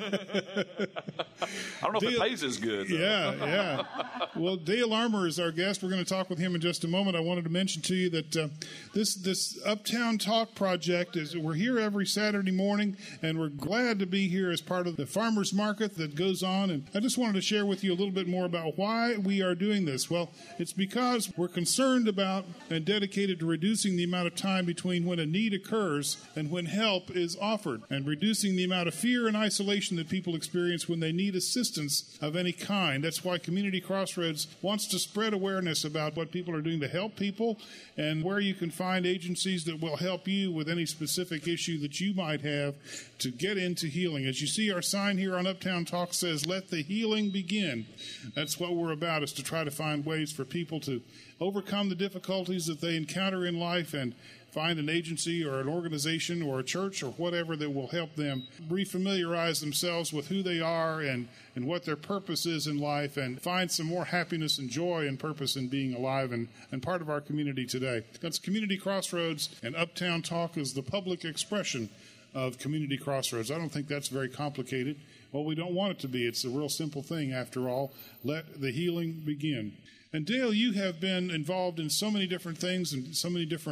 I don't know if it pays as good, though. Yeah. Well, Dale Armour is our guest. We're going to talk with him in just a moment. I wanted to mention to you that this Uptown Talk project we're here every Saturday morning, and we're glad to be here as part of the farmers market that goes on. And I just wanted to share with you a little bit more about why we are doing this. Well, it's because we're concerned about and dedicated to reducing the amount of time between when a need occurs and when help is offered, and reducing the amount of fear and isolation that people experience when they need assistance of any kind. That's why Community Crossroads wants to spread awareness about what people are doing to help people and where you can find agencies that will help you with any specific issue that you might have to get into healing. As you see, our sign here on Uptown Talk says, "Let the healing begin." That's what we're about, is to try to find ways for people to overcome the difficulties that they encounter in life and find an agency or an organization or a church or whatever that will help them refamiliarize themselves with who they are and what their purpose is in life, and find some more happiness and joy and purpose in being alive and part of our community today. That's Community Crossroads, and Uptown Talk is the public expression of Community Crossroads. I don't think that's very complicated. Well, we don't want it to be. It's a real simple thing, after all. Let the healing begin. And Dale, you have been involved in so many different things and so many different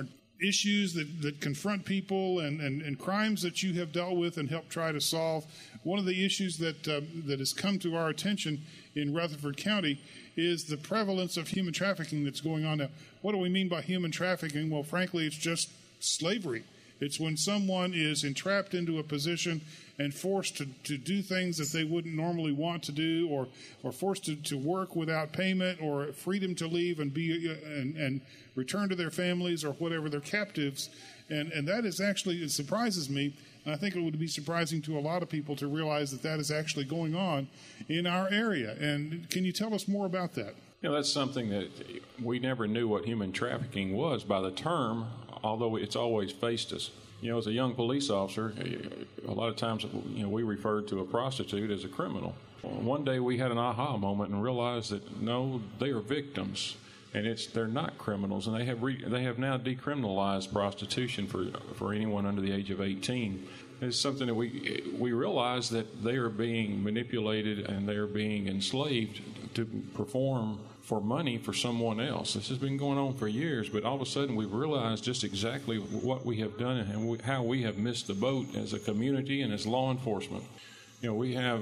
issues that confront people and crimes that you have dealt with and helped try to solve. One of the issues that has come to our attention in Rutherford County is the prevalence of human trafficking that's going on now. What do we mean by human trafficking? Well, frankly, it's just slavery. It's when someone is entrapped into a position and forced to do things that they wouldn't normally want to do, or forced to work without payment, or freedom to leave and be and return to their families, or whatever. They're captives. And that is actually, it surprises me. And I think it would be surprising to a lot of people to realize that is actually going on in our area. And can you tell us more about that? That's something that we never knew what human trafficking was by the term, although it's always faced us. As a young police officer, a lot of times, we referred to a prostitute as a criminal. One day we had an aha moment and realized that, no, they are victims, and they're not criminals, and they have now decriminalized prostitution for anyone under the age of 18. It's something that we realize that they are being manipulated and they are being enslaved to perform for money for someone else. This has been going on for years, but all of a sudden we've realized just exactly what we have done and how we have missed the boat as a community and as law enforcement. We have,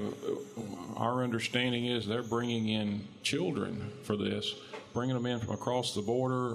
our understanding is they're bringing in children for this, bringing them in from across the border,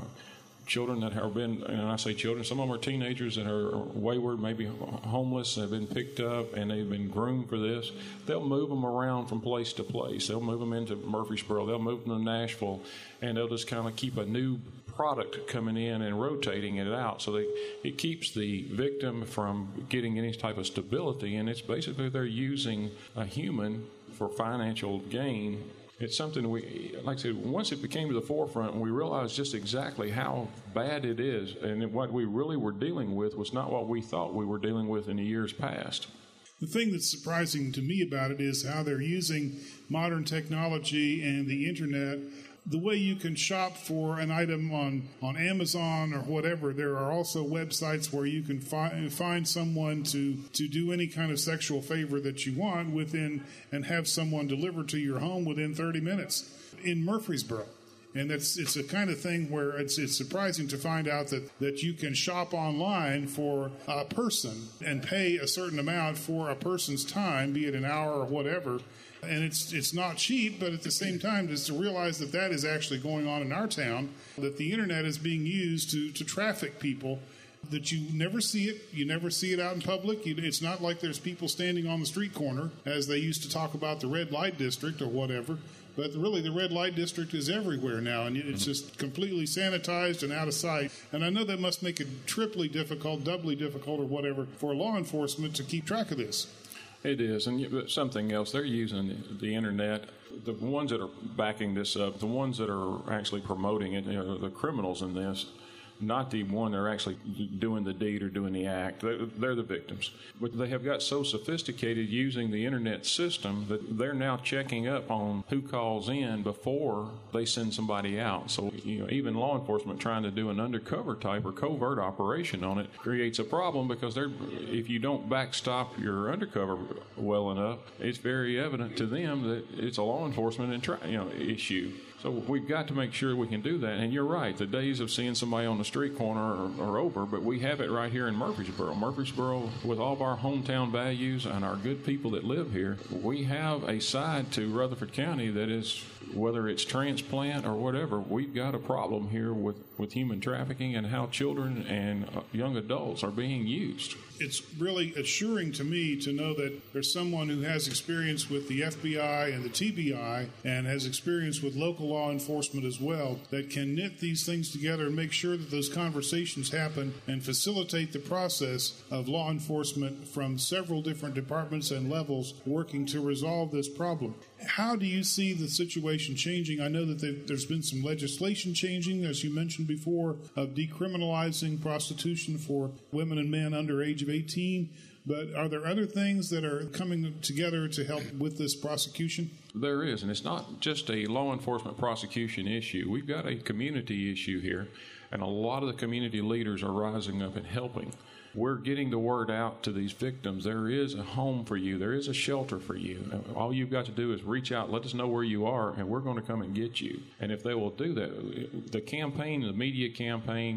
children that have been, and I say children, some of them are teenagers that are wayward, maybe homeless, have been picked up, and they've been groomed for this. They'll move them around from place to place. They'll move them into Murfreesboro. They'll move them to Nashville, and they'll just kind of keep a new product coming in and rotating it out. So it keeps the victim from getting any type of stability, and it's basically they're using a human for financial gain. It's something like I said, once it became to the forefront and we realized just exactly how bad it is, and what we really were dealing with was not what we thought we were dealing with in the years past. The thing that's surprising to me about it is how they're using modern technology and the internet. The way you can shop for an item on Amazon or whatever, there are also websites where you can find someone to do any kind of sexual favor that you want within, and have someone delivered to your home within 30 minutes in Murfreesboro. And it's a kind of thing where it's surprising to find out that you can shop online for a person and pay a certain amount for a person's time, be it an hour or whatever. And it's not cheap, but at the same time, just to realize that is actually going on in our town, that the internet is being used to traffic people, that you never see it. You never see it out in public. It's not like there's people standing on the street corner, as they used to talk about the red light district or whatever. But really, the red light district is everywhere now, and it's just completely sanitized and out of sight. And I know that must make it triply difficult, doubly difficult, or whatever, for law enforcement to keep track of this. It is, and something else, they're using the internet. The ones that are backing this up, the ones that are actually promoting it, the criminals in this, not the one that are actually doing the deed or doing the act. They're the victims. But they have got so sophisticated using the internet system that they're now checking up on who calls in before they send somebody out. So, even law enforcement trying to do an undercover type or covert operation on it creates a problem, because if you don't backstop your undercover well enough, it's very evident to them that it's a law enforcement issue. So we've got to make sure we can do that. And you're right, the days of seeing somebody on the street corner are over, but we have it right here in Murfreesboro. Murfreesboro, with all of our hometown values and our good people that live here, we have a side to Rutherford County that is, whether it's transplant or whatever, we've got a problem here with human trafficking and how children and young adults are being used. It's really assuring to me to know that there's someone who has experience with the FBI and the TBI and has experience with local law enforcement as well, that can knit these things together and make sure that those conversations happen and facilitate the process of law enforcement from several different departments and levels working to resolve this problem. How do you see the situation changing? I know that there's been some legislation changing, as you mentioned before, of decriminalizing prostitution for women and men under age of 18. But are there other things that are coming together to help with this prosecution? There is, and it's not just a law enforcement prosecution issue. We've got a community issue here, and a lot of the community leaders are rising up and helping. We're getting the word out to these victims. There is a home for you. There is a shelter for you. All you've got to do is reach out, let us know where you are, and we're going to come and get you. And if they will do that, the campaign, the media campaign,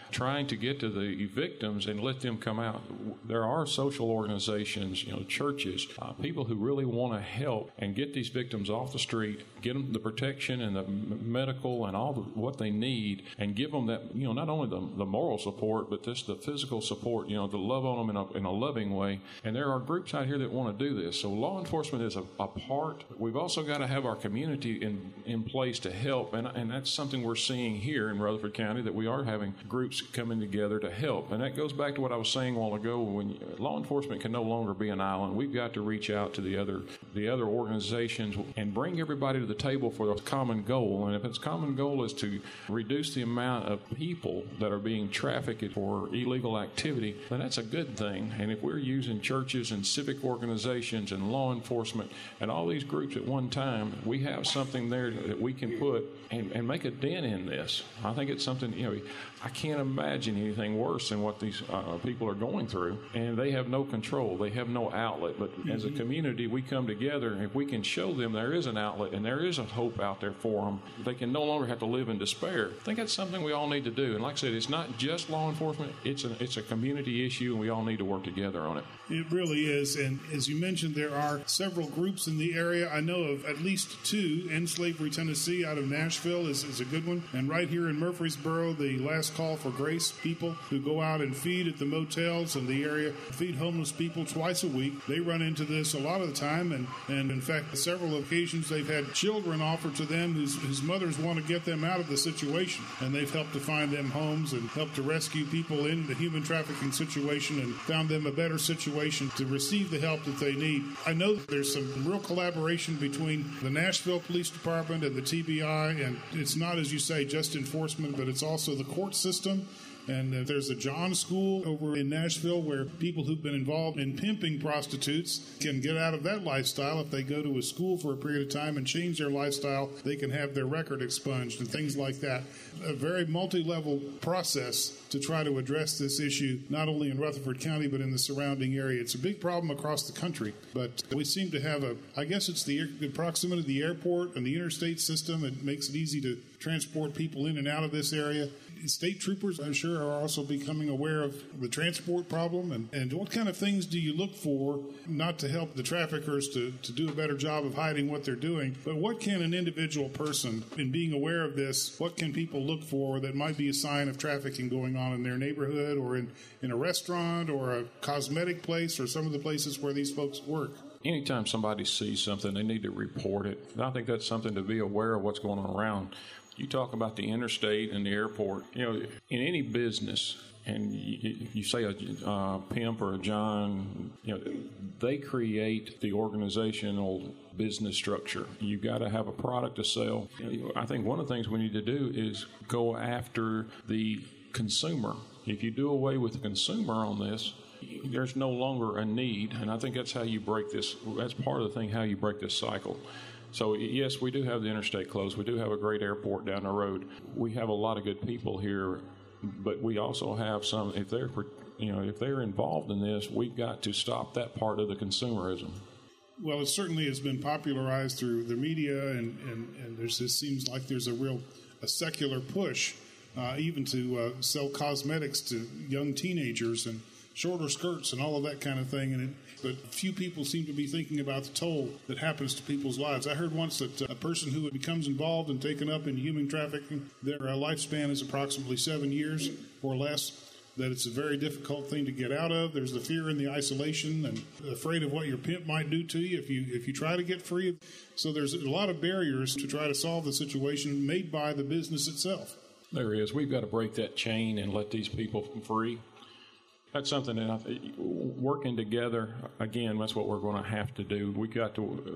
trying to get to the victims and let them come out. There are social organizations, churches, people who really want to help and get these victims off the street, get them the protection and the medical and all what they need, and give them that, not only the moral support, but just the physical support, to love on them in a loving way. And there are groups out here that want to do this. So law enforcement is a part. We've also got to have our community in place to help, and that's something we're seeing here in Rutherford County, that we are having groups coming together to help. And that goes back to what I was saying a while ago. When law enforcement can no longer be an island, we've got to reach out to the other organizations and bring everybody to the table for a common goal. And if its common goal is to reduce the amount of people that are being trafficked for illegal activity, then that's a good thing. And if we're using churches and civic organizations and law enforcement and all these groups at one time, we have something there that we can put and make a dent in this. I think it's something, I can't imagine anything worse than what these people are going through, and they have no control. They have no outlet. But as a community, we come together, and if we can show them there is an outlet and there is a hope out there for them, they can no longer have to live in despair. I think that's something we all need to do. And like I said, it's not just law enforcement. It's a community issue, and we all need to work together on it. It really is. And as you mentioned, there are several groups in the area. I know of at least two. End Slavery Tennessee out of Nashville is a good one. And right here in Murfreesboro, the Last Call for Grace people who go out and feed at the motels in the area, feed homeless people twice a week. They run into this a lot of the time. And in fact, several occasions they've had children offered to them whose mothers want to get them out of the situation. And they've helped to find them homes and helped to rescue people in the human trafficking situation and found them a better situation to receive the help that they need. I know that there's some real collaboration between the Nashville Police Department and the TBI, and it's not, as you say, just enforcement, but it's also the court system. And there's a John School over in Nashville where people who've been involved in pimping prostitutes can get out of that lifestyle. If they go to a school for a period of time and change their lifestyle, they can have their record expunged and things like that. A very multi-level process to try to address this issue, not only in Rutherford County, but in the surrounding area. It's a big problem across the country, but we seem to have I guess it's the proximity of the airport and the interstate system. It makes it easy to transport people in and out of this area. State troopers, I'm sure, are also becoming aware of the transport problem. And what kind of things do you look for, not to help the traffickers to do a better job of hiding what they're doing, but what can an individual person, in being aware of this, what can people look for that might be a sign of trafficking going on in their neighborhood or in a restaurant or a cosmetic place or some of the places where these folks work? Anytime somebody sees something, they need to report it. And I think that's something to be aware of what's going on around. You talk about the interstate and the airport. In any business, and you say a pimp or a John, they create the organizational business structure. You've got to have a product to sell. I think one of the things we need to do is go after the consumer. If you do away with the consumer on this, there's no longer a need, and I think that's how you break this. That's part of the thing, how you break this cycle. So, yes, we do have the interstate closed. We do have a great airport down the road. We have a lot of good people here, but we also have some, if they're involved in this, we've got to stop that part of the consumerism. Well, it certainly has been popularized through the media, and there's this seems like there's a secular push even to sell cosmetics to young teenagers and shorter skirts and all of that kind of thing. But few people seem to be thinking about the toll that happens to people's lives. I heard once that a person who becomes involved and taken up in human trafficking, their lifespan is approximately 7 years or less, that it's a very difficult thing to get out of. There's the fear and the isolation and afraid of what your pimp might do to you if you try to get free. So there's a lot of barriers to try to solve the situation made by the business itself. There is. We've got to break that chain and let these people free. That's something that working together, again, that's what we're going to have to do. We've got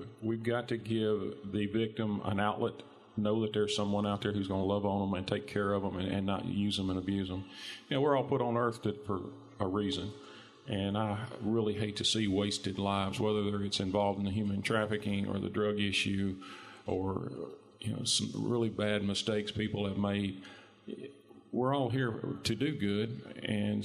to give the victim an outlet, know that there's someone out there who's going to love on them and take care of them and not use them and abuse them. We're all put on earth for a reason, and I really hate to see wasted lives, whether it's involved in the human trafficking or the drug issue or some really bad mistakes people have made. We're all here to do good, and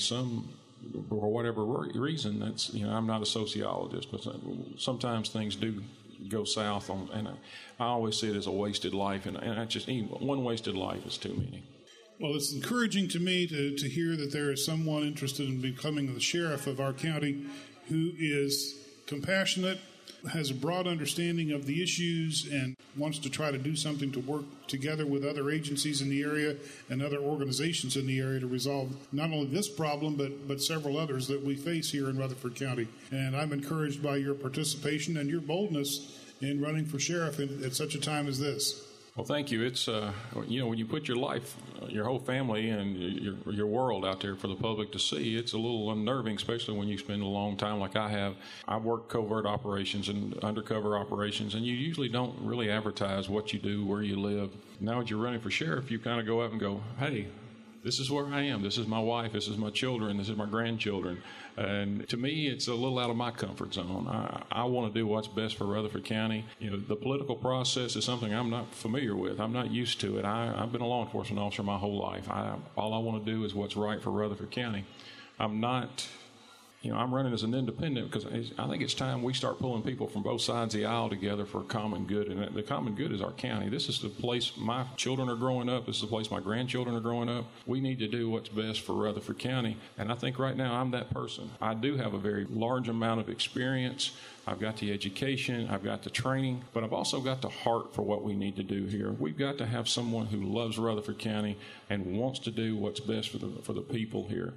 for whatever reason, that's I'm not a sociologist, but sometimes things do go south, and I always see it as a wasted life, and I just one wasted life is too many. Well, it's encouraging to me to hear that there is someone interested in becoming the sheriff of our county who is compassionate, has a broad understanding of the issues, and wants to try to do something to work together with other agencies in the area and other organizations in the area to resolve not only this problem, but several others that we face here in Rutherford County. And I'm encouraged by your participation and your boldness in running for sheriff at such a time as this. Well, thank you. It's, when you put your life, your whole family, and your world out there for the public to see, it's a little unnerving, especially when you spend a long time like I have. I work covert operations and undercover operations, and you usually don't really advertise what you do, where you live. Now that you're running for sheriff, you kind of go up and go, hey, this is where I am. This is my wife. This is my children. This is my grandchildren. And to me, it's a little out of my comfort zone. I want to do what's best for Rutherford County. The political process is something I'm not familiar with. I'm not used to it. I've been a law enforcement officer my whole life. All I want to do is what's right for Rutherford County. I'm not... I'm running as an independent because I think it's time we start pulling people from both sides of the aisle together for a common good. And the common good is our county. This is the place my children are growing up. This is the place my grandchildren are growing up. We need to do what's best for Rutherford County. And I think right now I'm that person. I do have a very large amount of experience. I've got the education, I've got the training, but I've also got the heart for what we need to do here. We've got to have someone who loves Rutherford County and wants to do what's best for the people here.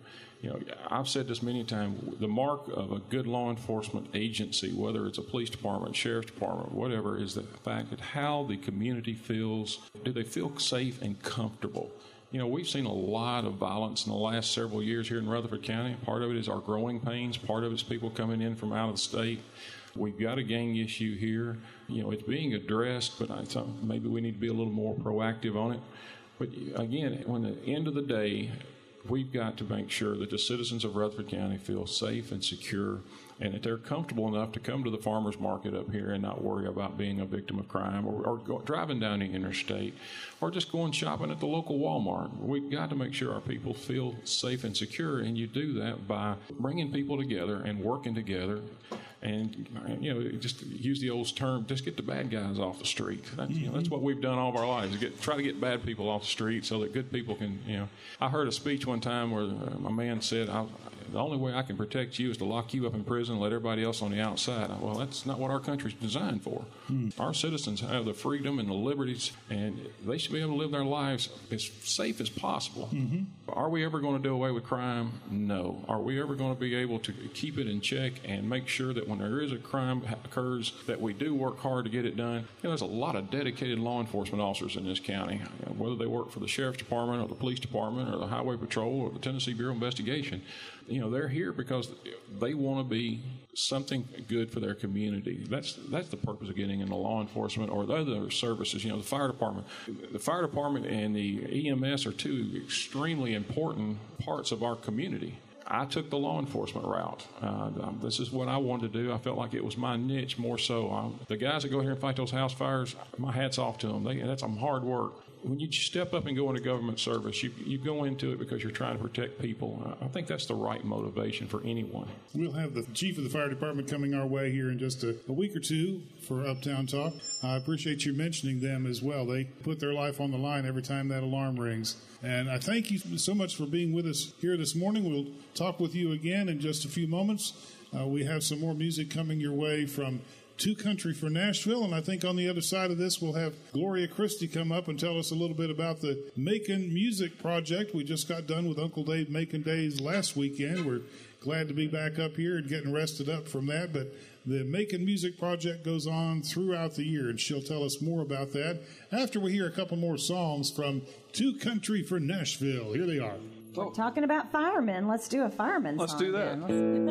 I've said this many times, the mark of a good law enforcement agency, whether it's a police department, sheriff's department, whatever, is the fact that how the community feels. Do they feel safe and comfortable? We've seen a lot of violence in the last several years here in Rutherford County. Part of it is our growing pains. Part of it is people coming in from out of the state. We've got a gang issue here. It's being addressed, but I thought maybe we need to be a little more proactive on it. But again, when at the end of the day, we've got to make sure that the citizens of Rutherford County feel safe and secure and that they're comfortable enough to come to the farmer's market up here and not worry about being a victim of crime or driving down the interstate or just going shopping at the local Walmart. We've got to make sure our people feel safe and secure, and you do that by bringing people together and working together. And, just use the old term, just get the bad guys off the street. That's what we've done all of our lives, try to get bad people off the street so that good people can, I heard a speech one time where a man said, the only way I can protect you is to lock you up in prison and let everybody else on the outside. Well, that's not what our country's designed for. Our citizens have the freedom and the liberties, and they should be able to live their lives as safe as possible. Are we ever going to do away with crime? No. Are we ever going to be able to keep it in check and make sure that when there is a crime occurs that we do work hard to get it done? There's a lot of dedicated law enforcement officers in this county, whether they work for the sheriff's department or the police department or the highway patrol or the Tennessee Bureau of Investigation. They're here because they want to be something good for their community. That's the purpose of getting into law enforcement or the other services. The fire department. The fire department and the EMS are two extremely important parts of our community. I took the law enforcement route. This is what I wanted to do. I felt like it was my niche more so. The guys that go here and fight those house fires, my hat's off to them. That's some hard work. When you step up and go into government service, you go into it because you're trying to protect people. I think that's the right motivation for anyone. We'll have the chief of the fire department coming our way here in just a week or two for Uptown Talk. I appreciate you mentioning them as well. They put their life on the line every time that alarm rings. And I thank you so much for being with us here this morning. We'll talk with you again in just a few moments. We have some more music coming your way from Two Country for Nashville, and I think on the other side of this we'll have Gloria Christie come up and tell us a little bit about the Macon Music Project. We just got done with Uncle Dave Macon Days last weekend. We're glad to be back up here and getting rested up from that, but the Macon Music Project goes on throughout the year, and she'll tell us more about that after we hear a couple more songs from Two Country for Nashville. Here they are. We're talking about firemen. Let's do a fireman song. Let's do that.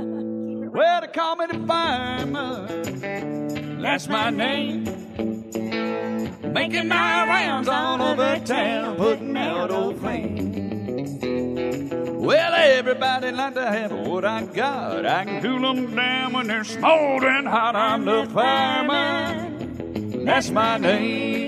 Then. Well, they call me the fireman, that's my name. Making my rounds all over town, putting out old flames. Well, everybody like to have what I got. I can cool them down when they're smoldering hot. I'm the fireman, that's my name.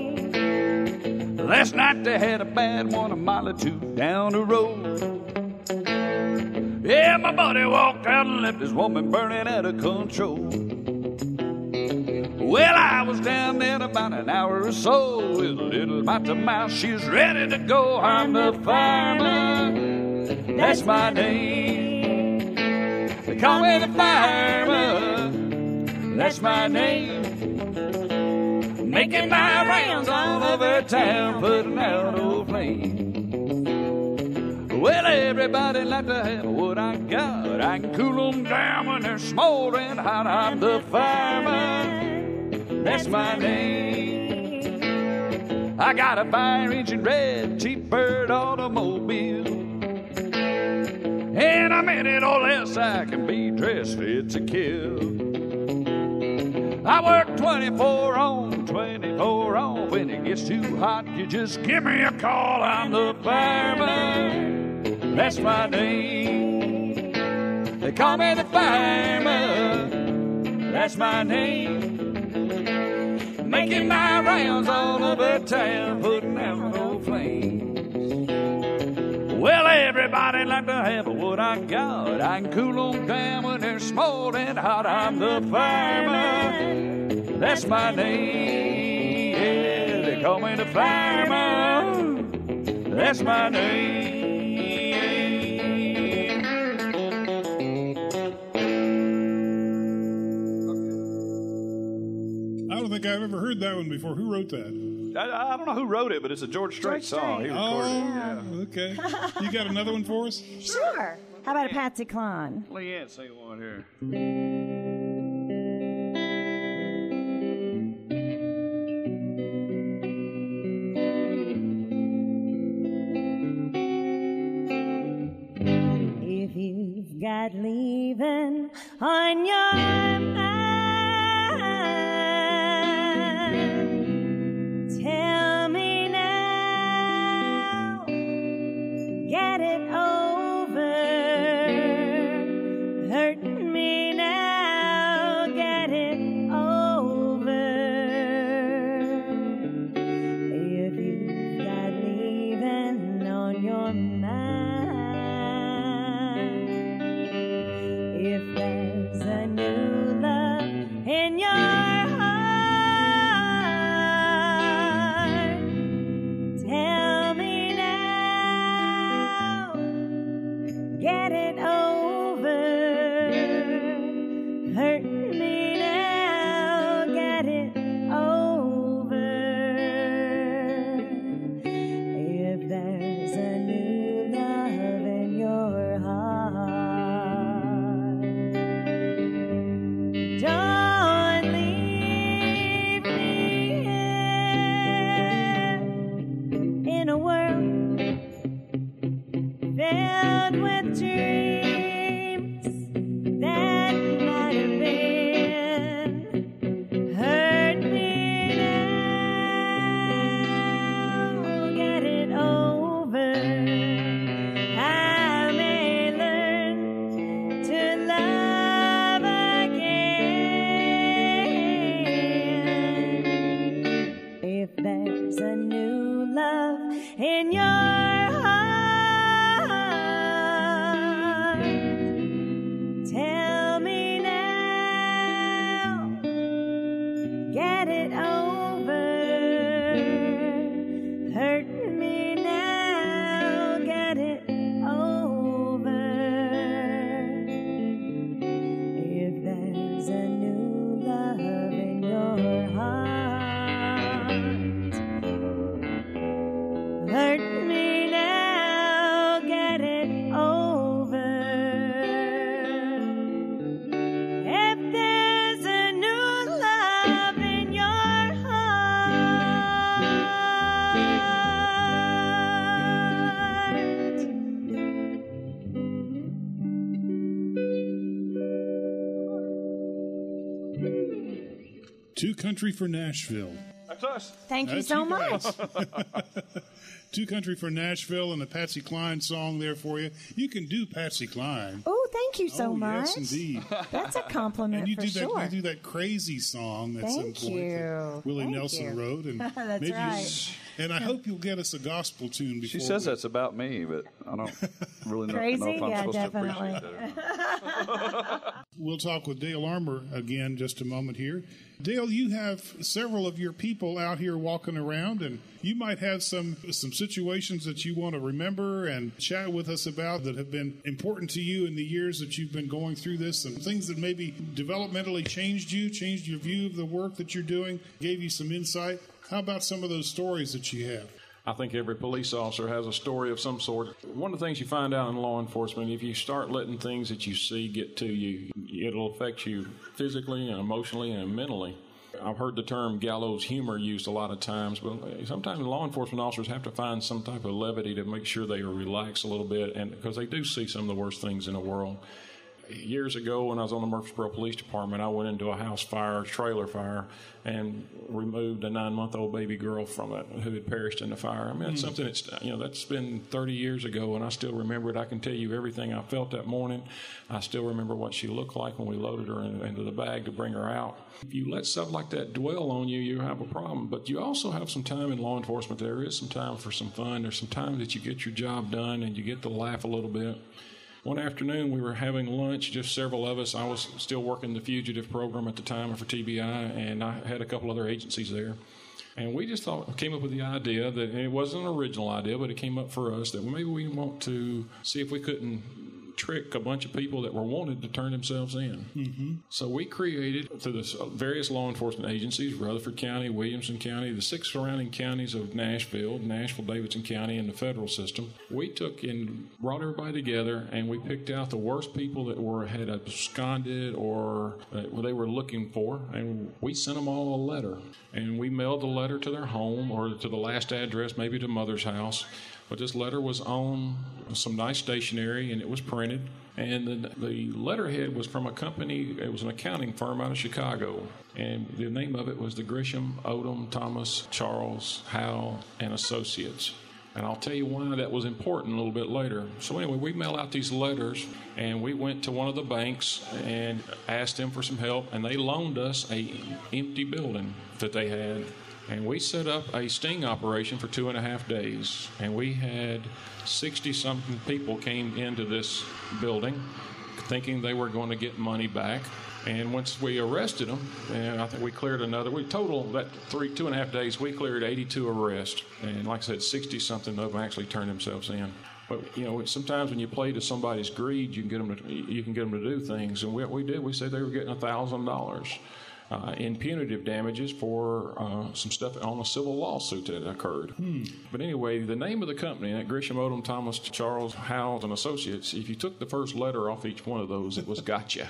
Last night they had a bad one a mile or two down the road. Yeah, my buddy walked out and left his woman burning out of control. Well, I was down there about an hour or so with a little about the mouse. She's ready to go. I'm the fireman. That's my name. They call me the fireman. That's my name. Making my rounds all over town, putting out old flames. Well, everybody like to have what I got. I can cool them down when they're smoldering hot. I'm the fireman. That's my name. I got a fire engine red, cheap bird automobile. And a minute or less I can be dressed fit to kill. I work 24 on, 24 off. When it gets too hot, you just give me a call. I'm the fireman. That's my name. They call me the fireman. That's my name. Making my rounds all over town, putting out old flames. Well, everybody like to have what I got. I can cool them down when they're smoldering hot. I'm the fireman. That's my name. Yeah, they call me the fireman. That's my name. I don't think I've ever heard that one before. Who wrote that? I don't know who wrote it, but it's a George Strait song. He recorded it. Oh, okay. You got another one for us? Sure. How about a Patsy Cline? Leanne, sing one here. If you've got leaving on your mind, tell me now, get it over. Hurting me now, get it over. If you've got leaving on your mind, if there's a new love in your heart, tell me now, get it over. Hurt me now, get it over. If there's a new love in your heart, don't leave me here in a world filled with dreams that might have been. Hurt me now, get it over. I may learn to love again. If there's a new love in your heart, tell me now, get it over. Hurt me now, get it over. If there's a new love in your heart, hurt me now, get it over. If there's a new love in your heart. Two Country for Nashville. That's us. Thank you That's so you much. guys. Two Country for Nashville and a Patsy Cline song there for you. You can do Patsy Cline. Oh, thank you so oh, much. Yes, indeed. That's a compliment And you for do that. sure. You do that crazy song at Thank some point you. that Willie Thank Nelson you. wrote, and That's maybe right. and I hope you'll get us a gospel tune before. She says that's about me, but I don't really know Crazy? if I'm Yeah, supposed definitely. to appreciate that. We'll talk with Dale Armour again just a moment here. Dale, you have several of your people out here walking around, and you might have some situations that you want to remember and chat with us about that have been important to you in the years that you've been going through this, and things that maybe developmentally changed your view of the work that you're doing, gave you some insight. How about some of those stories that you have? I think every police officer has a story of some sort. One of the things you find out in law enforcement, if you start letting things that you see get to you, it'll affect you physically and emotionally and mentally. I've heard the term gallows humor used a lot of times, but sometimes law enforcement officers have to find some type of levity to make sure they relax a little bit, and because they do see some of the worst things in the world. Years ago, when I was on the Murfreesboro Police Department, I went into a house fire, trailer fire, and removed a 9-month-old baby girl from it who had perished in the fire. I mean, that's something that's been 30 years ago, and I still remember it. I can tell you everything I felt that morning. I still remember what she looked like when we loaded her into the bag to bring her out. If you let stuff like that dwell on you, you have a problem. But you also have some time in law enforcement. There is some time for some fun. There's some time that you get your job done and you get to laugh a little bit. One afternoon, we were having lunch, just several of us. I was still working the fugitive program at the time for TBI, and I had a couple other agencies there. And we just came up with the idea that, and it wasn't an original idea, but it came up for us, that maybe we want to see if we couldn't trick a bunch of people that were wanted to turn themselves in. Mm-hmm. So we created, through the various law enforcement agencies, Rutherford County, Williamson County, the 6 surrounding counties of Nashville, Davidson County, and the federal system, we took and brought everybody together, and we picked out the worst people that had absconded or they were looking for, and we sent them all a letter. And we mailed the letter to their home or to the last address, maybe to mother's house. But this letter was on some nice stationery, and it was printed. And the letterhead was from a company, it was an accounting firm out of Chicago. And the name of it was the Grisham, Odom, Thomas, Charles, Howell, and Associates. And I'll tell you why that was important a little bit later. So anyway, we mail out these letters, and we went to one of the banks and asked them for some help, and they loaned us an empty building that they had. And we set up a sting operation for 2.5 days. And we had 60-something people came into this building thinking they were going to get money back. And once we arrested them, and I think we cleared that 2.5 days, we cleared 82 arrests. And like I said, 60-something of them actually turned themselves in. But, sometimes when you play to somebody's greed, you can get them to do things. And what we did, we said they were getting $1,000. In punitive damages for some stuff on a civil lawsuit that occurred. But anyway, the name of the company, that Grisham, Odom, Thomas, Charles, Howell, and Associates, if you took the first letter off each one of those, it was gotcha.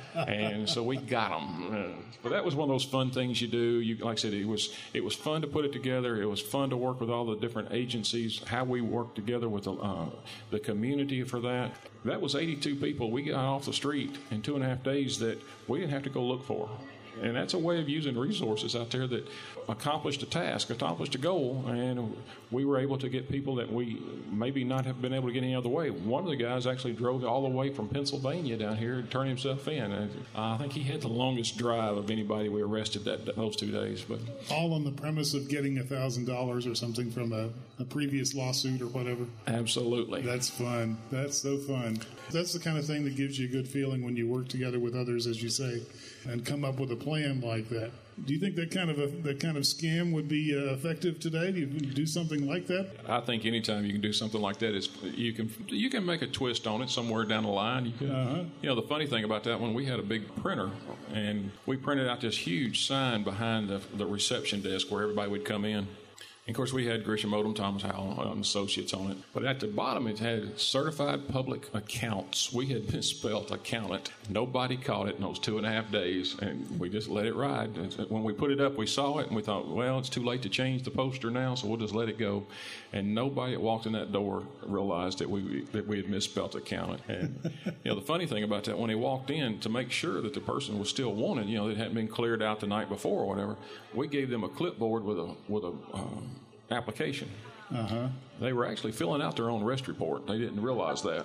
And so we got them. But that was one of those fun things you do. Like I said, it was fun to put it together. It was fun to work with all the different agencies, how we worked together with the community for that. That was 82 people we got off the street in 2.5 days that we didn't have to go look for. And that's a way of using resources out there that accomplished a task, accomplished a goal, and we were able to get people that we maybe not have been able to get any other way. One of the guys actually drove all the way from Pennsylvania down here and turned himself in. And I think he had the longest drive of anybody we arrested those 2 days. But all on the premise of getting $1,000 or something from a previous lawsuit or whatever. Absolutely. That's fun. That's so fun. That's the kind of thing that gives you a good feeling when you work together with others, as you say, and come up with a plan like that. Do you think that kind of scam would be effective today? Do you do something like that? I think anytime you can do something like that, you can make a twist on it somewhere down the line. The funny thing about that one, we had a big printer, and we printed out this huge sign behind the reception desk where everybody would come in. And of course, we had Grisham, Odom, Thomas, Howell, and Associates on it. But at the bottom, it had Certified Public Accounts. We had misspelled accountant. Nobody caught it in those 2.5 days, and we just let it ride. When we put it up, we saw it, and we thought, well, it's too late to change the poster now, so we'll just let it go. And nobody that walked in that door realized that we had misspelled accountant. And the funny thing about that, when they walked in, to make sure that the person was still wanted, it hadn't been cleared out the night before or whatever, we gave them a clipboard with a application. They were actually filling out their own arrest report. They didn't realize that.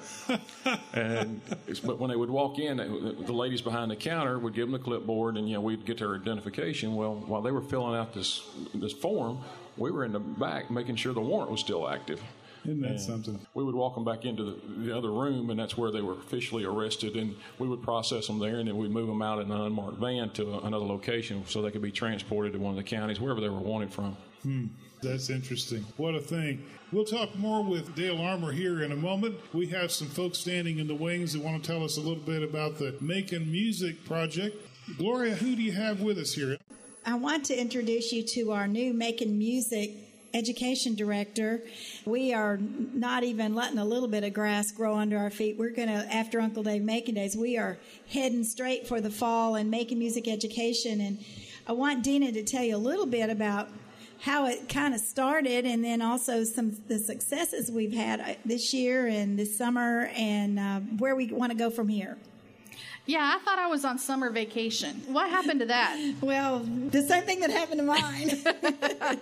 But when they would walk in, the ladies behind the counter would give them the clipboard, and we'd get their identification. Well, while they were filling out this form, we were in the back making sure the warrant was still active. Isn't that something? We would walk them back into the other room, and that's where they were officially arrested, and we would process them there, and then we'd move them out in an unmarked van to another location so they could be transported to one of the counties, wherever they were wanted from. That's interesting. What a thing. We'll talk more with Dale Armour here in a moment. We have some folks standing in the wings that want to tell us a little bit about the Making Music project. Gloria, who do you have with us here? I want to introduce you to our new Making Music education director. We are not even letting a little bit of grass grow under our feet. We're going to, after Uncle Dave Making Days, we are heading straight for the fall and Making Music education. And I want Dina to tell you a little bit about how it kind of started, and then also the successes we've had this year and this summer, and where we want to go from here. Yeah, I thought I was on summer vacation. What happened to that? Well, the same thing that happened to mine.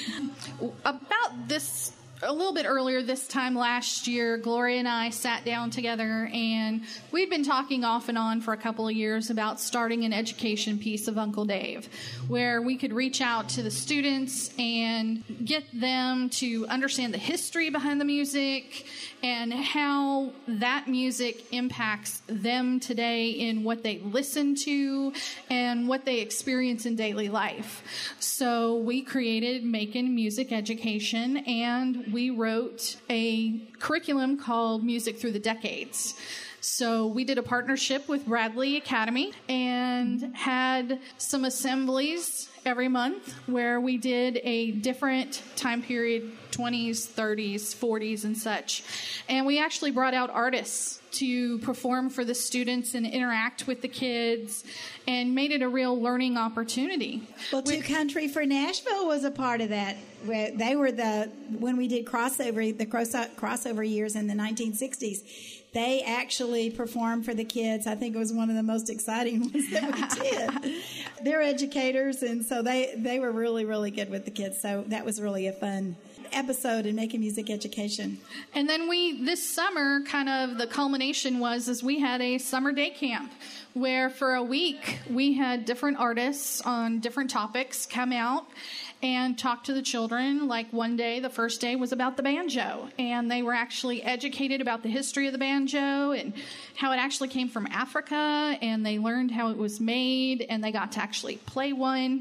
About this, a little bit earlier this time last year, Gloria and I sat down together, and we'd been talking off and on for a couple of years about starting an education piece of Uncle Dave, where we could reach out to the students and get them to understand the history behind the music and how that music impacts them today in what they listen to and what they experience in daily life. So we created Making Music Education, and we wrote a curriculum called Music Through the Decades. So we did a partnership with Bradley Academy and had some assemblies every month where we did a different time period, 20s, 30s, 40s, and such. And we actually brought out artists to perform for the students and interact with the kids, and made it a real learning opportunity. Well, Two Country for Nashville was a part of that. They were when we did the crossover years in the 1960s, they actually performed for the kids. I think it was one of the most exciting ones that we did. They're educators, and so they were really, really good with the kids. So that was really a fun episode in Making Music Education. And then this summer, kind of the culmination was we had a summer day camp where for a week we had different artists on different topics come out and talk to the children. Like one day, the first day was about the banjo, and they were actually educated about the history of the banjo and how it actually came from Africa, and they learned how it was made, and they got to actually play one.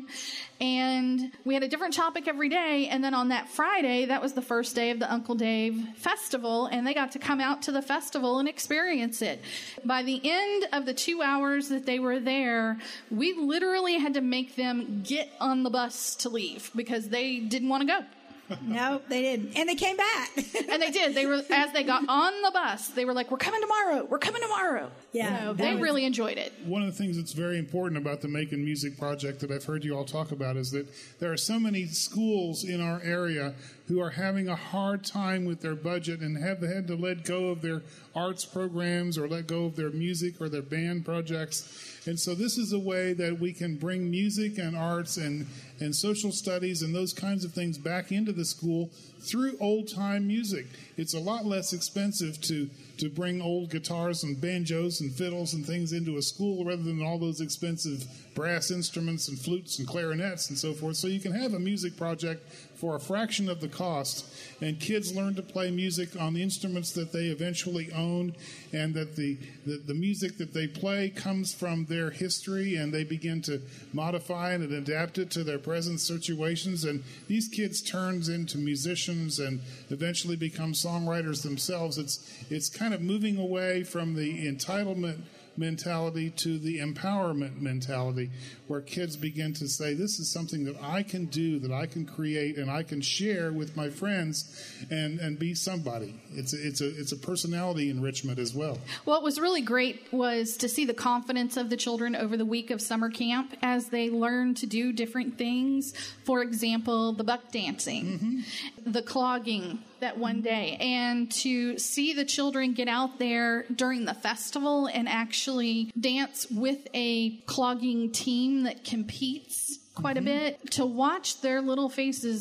And we had a different topic every day, and then on that Friday, that was the first day of the Uncle Dave Festival, and they got to come out to the festival and experience it. By the end of the 2 hours that they were there, we literally had to make them get on the bus to leave because they didn't want to go. No, they didn't. And they came back. And they did. As they got on the bus, they were like, we're coming tomorrow. We're coming tomorrow. Yeah. So they really enjoyed it. One of the things that's very important about the Making Music project that I've heard you all talk about is that there are so many schools in our area who are having a hard time with their budget and have had to let go of their arts programs or let go of their music or their band projects. And so this is a way that we can bring music and arts and social studies and those kinds of things back into the school through old-time music. It's a lot less expensive to bring old guitars and banjos and fiddles and things into a school rather than all those expensive brass instruments and flutes and clarinets and so forth. So you can have a music project for a fraction of the cost, and kids learn to play music on the instruments that they eventually own, and that the music that they play comes from their history, and they begin to modify it and adapt it to their present situations. And these kids turn into musicians and eventually become songwriters themselves. It's kind of moving away from the entitlement mentality to the empowerment mentality, where kids begin to say, this is something that I can do, that I can create, and I can share with my friends and be somebody. It's a personality enrichment as well. What was really great was to see the confidence of the children over the week of summer camp as they learned to do different things. For example, the buck dancing, the clogging that one day, and to see the children get out there during the festival and actually dance with a clogging team that competes quite a bit, to watch their little faces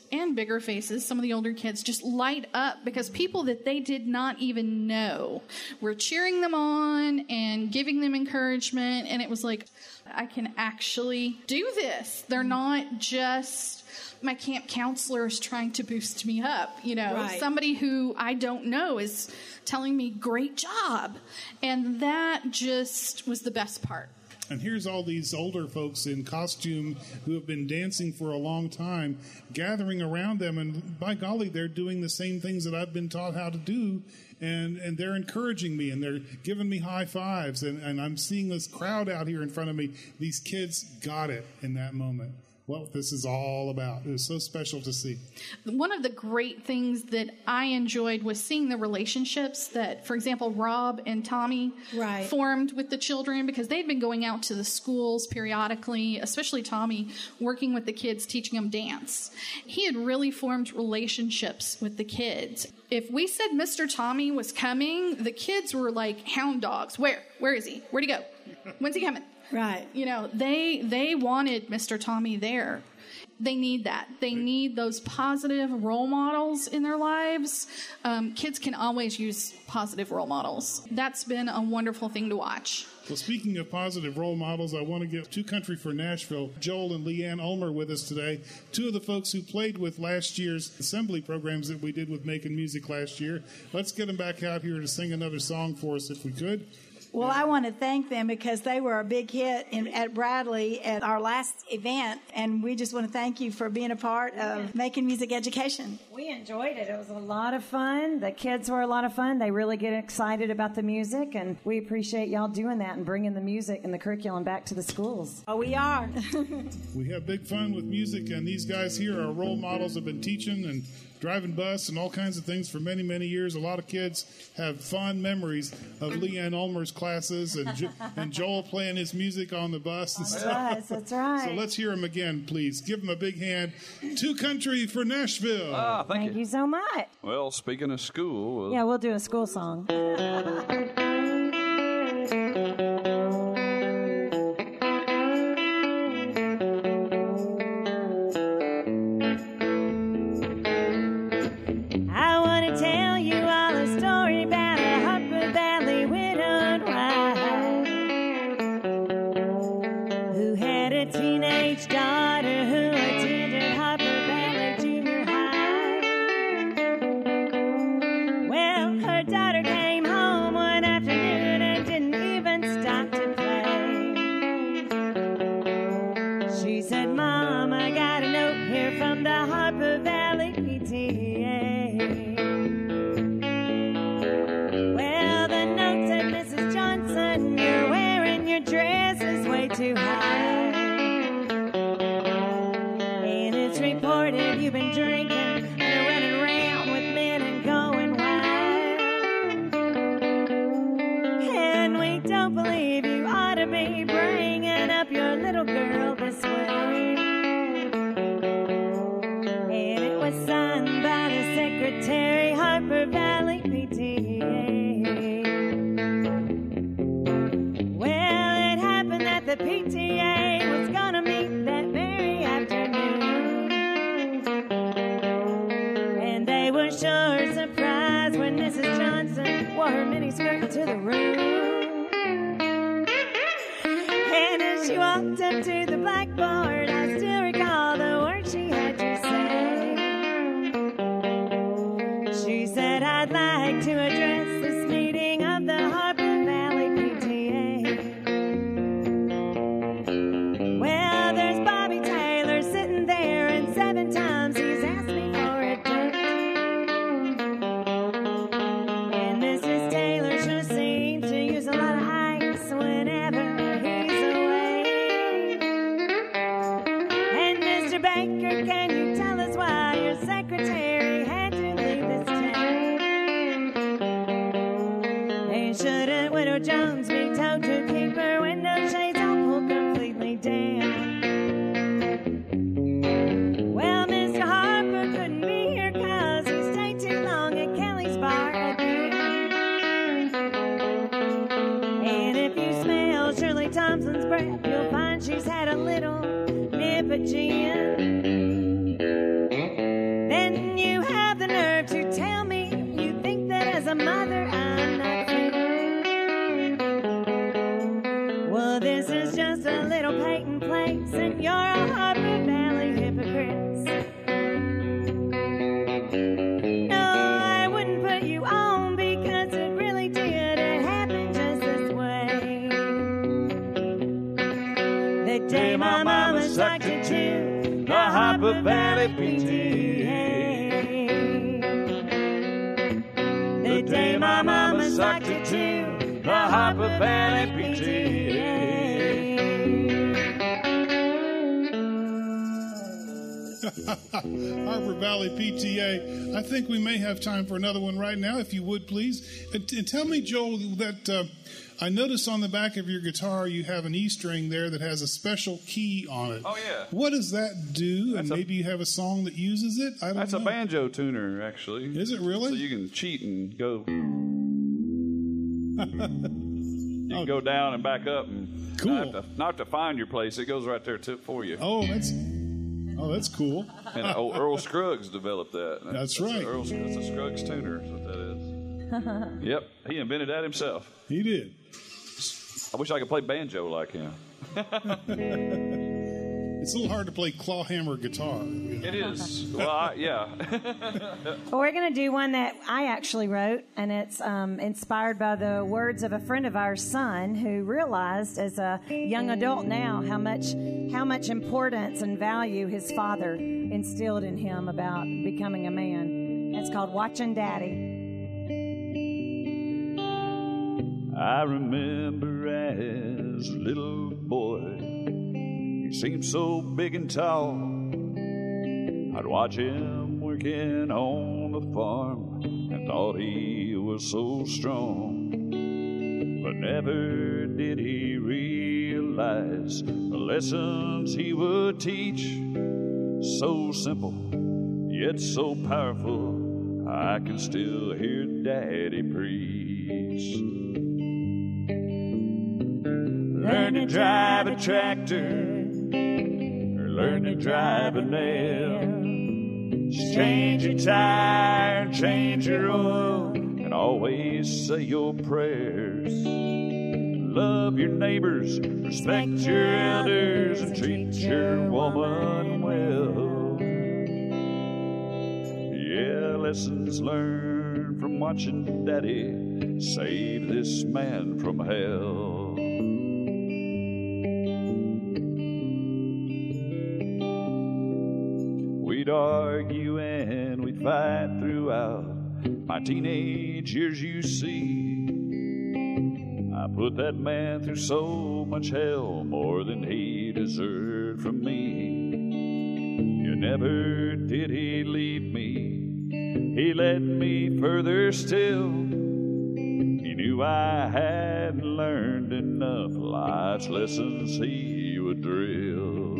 and bigger faces, some of the older kids, just light up because people that they did not even know were cheering them on and giving them encouragement. And it was like, I can actually do this. They're not just my camp counselors trying to boost me up. Right. Somebody who I don't know is telling me, great job. And that just was the best part. And here's all these older folks in costume who have been dancing for a long time, gathering around them, and by golly, they're doing the same things that I've been taught how to do, and they're encouraging me, and they're giving me high fives, and I'm seeing this crowd out here in front of me. These kids got it in that moment. What this is all about. It was so special to see. One of the great things that I enjoyed was seeing the relationships that, for example, Rob and Tommy formed with the children, because they'd been going out to the schools periodically, especially Tommy, working with the kids, teaching them dance. He had really formed relationships with the kids. If we said Mr. Tommy was coming, the kids were like hound dogs. Where is he? Where'd he go? When's he coming? Right. They wanted Mr. Tommy there. They need that. They need those positive role models in their lives. Kids can always use positive role models. That's been a wonderful thing to watch. Well, speaking of positive role models, I want to get Two Country for Nashville, Joel and Leanne Ulmer with us today. Two of the folks who played with last year's assembly programs that we did with Making Music last year. Let's get them back out here to sing another song for us if we could. Well, I want to thank them because they were a big hit at Bradley at our last event, and we just want to thank you for being a part of Making Music Education. We enjoyed it. It was a lot of fun. The kids were a lot of fun. They really get excited about the music, and we appreciate y'all doing that and bringing the music and the curriculum back to the schools. Oh, we are. We have big fun with music, and these guys here are role models, have been teaching and driving bus and all kinds of things for many, many years. A lot of kids have fond memories of Leanne Ulmer's classes and Joel playing his music on the bus and stuff. That's right. So let's hear him again, please. Give him a big hand. Two Country for Nashville. Thank you so much. Well, speaking of school... Yeah, we'll do a school song. Well, this is just a little Peyton place, and you're a Harper Valley hypocrite. No, I wouldn't put you on because it really did happen just this way. The day my mama sucked it to the Harper Valley PTA. The day my mama sucked it to the Harper Valley PTA. Harper Valley PTA. I think we may have time for another one right now, if you would, please. And tell me, Joel, that I noticed on the back of your guitar you have an E string there that has a special key on it. Oh, yeah. What does that do? And maybe you have a song that uses it? I don't know. That's a banjo tuner, actually. Is it really? So you can cheat and go. You can go down and back up and cool. Not to find your place. It goes right there for you. Oh, that's cool. And Earl Scruggs developed that. That's right. That's a Scruggs tuner. That's what that is. Yep, he invented that himself. He did. I wish I could play banjo like him. It's a little hard to play clawhammer guitar. It is. Well, yeah. Well, we're going to do one that I actually wrote, and it's inspired by the words of a friend of ours, son, who realized as a young adult now how much importance and value his father instilled in him about becoming a man. It's called Watching Daddy. I remember as a little boy, he seemed so big and tall. I'd watch him working on the farm and thought he was so strong. But never did he realize the lessons he would teach. So simple, yet so powerful, I can still hear Daddy preach. Learn to drive a tractor, learn to drive a nail. Just change your tire and change your oil, and always say your prayers. Love your neighbors, respect your elders, and treat your woman well. Yeah, lessons learned from watching Daddy save this man from hell. We'd argue and we'd fight throughout my teenage years, you see. I put that man through so much hell, more than he deserved from me. You never did he leave me, he led me further still. He knew I hadn't learned enough life's lessons he would drill.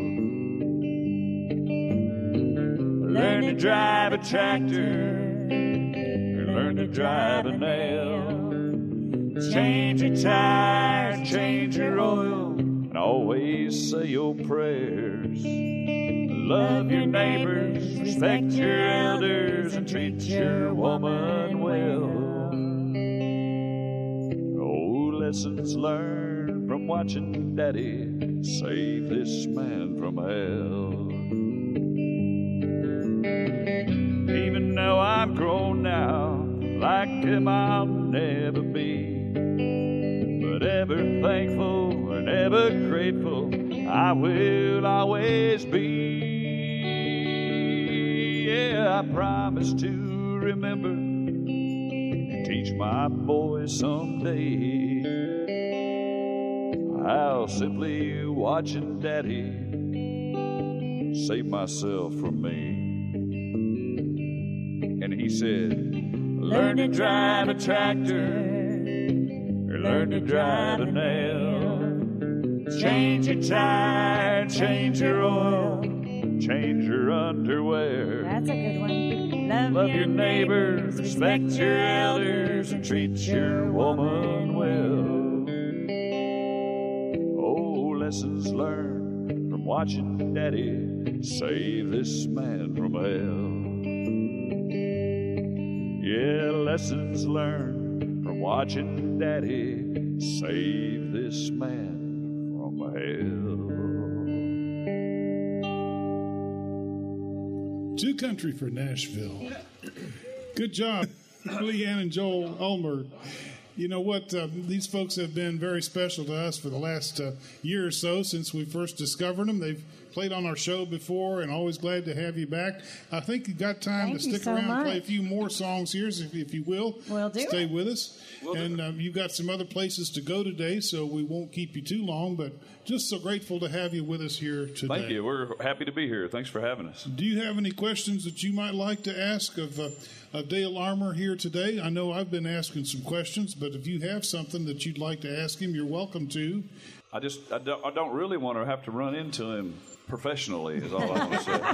Learn to drive a tractor, learn to drive a nail. Change your tire, change your oil, and always say your prayers. Love your neighbors, respect your elders, and treat your woman well. Oh, lessons learned from watching Daddy save this man from hell. Even though I'm grown now, like him I'll never be, but ever thankful and ever grateful I will always be. Yeah, I promise to remember and teach my boys someday how simply watching Daddy saved myself from me. And he said, learn to drive a tractor, learn to drive a nail. Change your tire, change your oil, change your underwear. That's a good one. Love your neighbors, respect your elders, and treat your woman well. Oh, lessons learned from watching Daddy save this man from hell. Yeah, lessons learned from watching Daddy save this man hell. Too country for Nashville. Good job, Leanne and Joel Ulmer. You know what? These folks have been very special to us for the last year or so since we first discovered them. They've played on our show before, and always glad to have you back. I think you've got time to stick around and play a few more songs here, if you will. We'll do Stay with us. And you've got some other places to go today, so we won't keep you too long, but just so grateful to have you with us here today. Thank you. We're happy to be here. Thanks for having us. Do you have any questions that you might like to ask of Dale Armour here today? I know I've been asking some questions, but if you have something that you'd like to ask him, you're welcome to. I don't really want to have to run into him professionally, is all I want to say.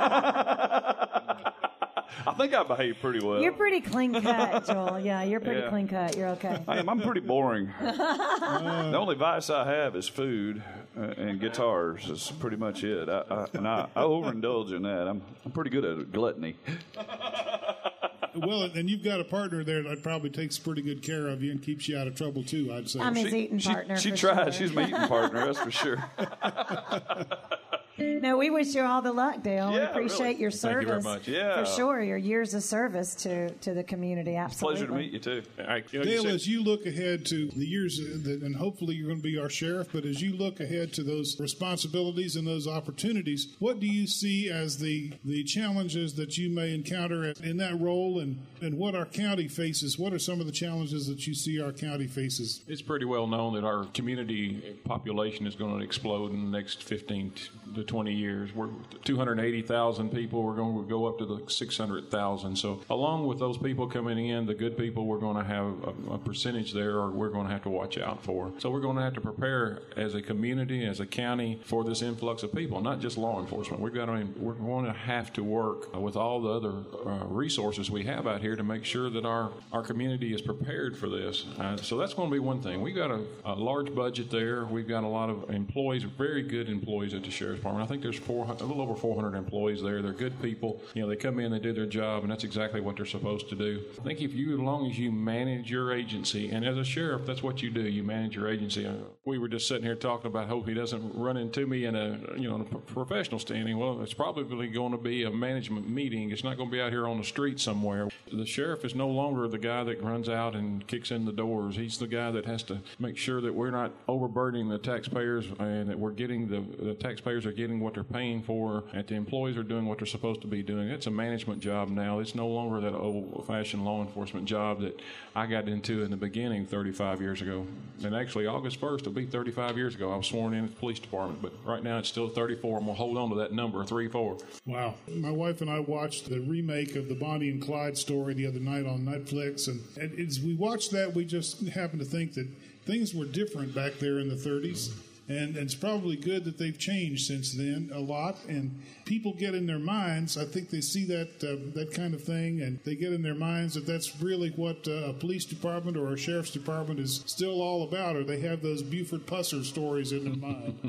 I think I behave pretty well. You're pretty clean cut, Joel. Yeah, you're pretty clean cut. You're okay. I'm pretty boring. The only vice I have is food and guitars. That's pretty much it. I overindulge in that. I'm pretty good at gluttony. Well, and you've got a partner there that probably takes pretty good care of you and keeps you out of trouble, too, I'd say. I'm his eating partner. She tries. Sure. She's my eating partner, that's for sure. No, we wish you all the luck, Dale. Yeah, we appreciate your service. Thank you very much. Yeah. For sure, your years of service to the community. Absolutely. Pleasure to meet you, too. Dale, as you look ahead to the years, and hopefully you're going to be our sheriff, but as you look ahead to those responsibilities and those opportunities, what do you see as the challenges that you may encounter in that role, and what our county faces? What are some of the challenges that you see our county faces? It's pretty well known that our community population is going to explode in the next 15 to 20 years. We're 280,000 people. We're going to go up to the 600,000. So along with those people coming in, the good people, we're going to have a percentage there, or we're going to have to watch out for. So we're going to have to prepare as a community, as a county, for this influx of people, not just law enforcement. We're going to have to work with all the other resources we have out here to make sure that our community is prepared for this. So that's going to be one thing. We've got a large budget there. We've got a lot of employees, very good employees at the Sheriff's Department. I think there's a little over 400 employees there. They're good people. They come in, they do their job, and that's exactly what they're supposed to do. I think as long as you manage your agency, and as a sheriff, that's what you do. You manage your agency. We were just sitting here talking about hope he doesn't run into me in a professional standing. Well, it's probably going to be a management meeting. It's not going to be out here on the street somewhere. The sheriff is no longer the guy that runs out and kicks in the doors. He's the guy that has to make sure that we're not overburdening the taxpayers, and that we're getting the taxpayers are getting what they're paying for, and the employees are doing what they're supposed to be doing. It's a management job now. It's no longer that old-fashioned law enforcement job that I got into in the beginning 35 years ago. And actually, August 1st will be 35 years ago. I was sworn in at the police department, but right now it's still 34. I'm going to hold on to that number, 34. Wow. My wife and I watched the remake of the Bonnie and Clyde story the other night on Netflix, and as we watched that, we just happened to think that things were different back there in the 30s. And it's probably good that they've changed since then a lot. And people get in their minds, I think they see that kind of thing, and they get in their minds that that's really what a police department or a sheriff's department is still all about, or they have those Buford Pusser stories in their mind.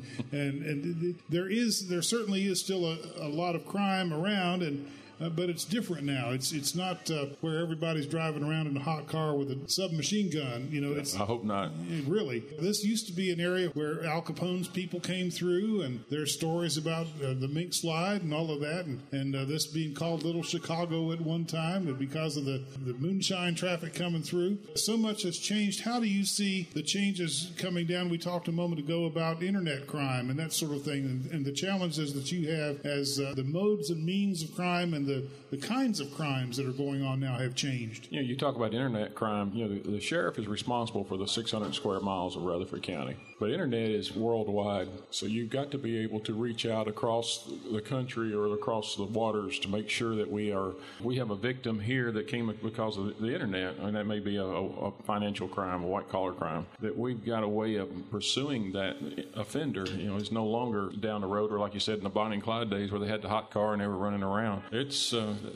And there certainly is still a lot of crime around, but it's different now. It's not where everybody's driving around in a hot car with a submachine gun. I hope not. Really, this used to be an area where Al Capone's people came through, and there's stories about the Mink Slide and all of that, and this being called Little Chicago at one time, and because of the moonshine traffic coming through. So much has changed. How do you see the changes coming down? We talked a moment ago about internet crime and that sort of thing, and the challenges that you have as the modes and means of crime and the kinds of crimes that are going on now have changed. You talk about internet crime. The sheriff is responsible for the 600 square miles of Rutherford County. But internet is worldwide, so you've got to be able to reach out across the country or across the waters to make sure that we have a victim here that came because of the internet, and that may be a financial crime, a white-collar crime, that we've got a way of pursuing that offender. It's no longer down the road, or like you said, in the Bonnie and Clyde days where they had the hot car and they were running around. It's,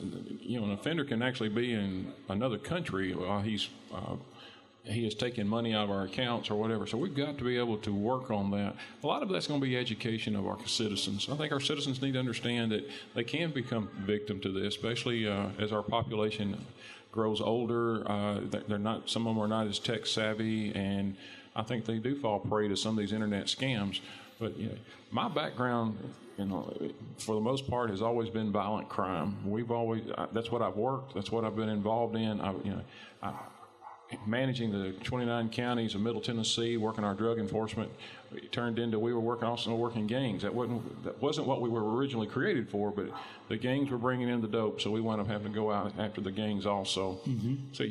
an offender can actually be in another country while he is taking money out of our accounts or whatever. So we've got to be able to work on that. A lot of that's going to be education of our citizens. I think our citizens need to understand that they can become victim to this, especially as our population grows older. Some of them are not as tech savvy, and I think they do fall prey to some of these internet scams. But my background, for the most part, has always been violent crime. That's what I've worked. That's what I've been involved in. Managing the 29 counties of Middle Tennessee, working our drug enforcement, it turned into we were also working gangs. That wasn't what we were originally created for, but the gangs were bringing in the dope, so we wound up having to go out after the gangs also. Mm-hmm. So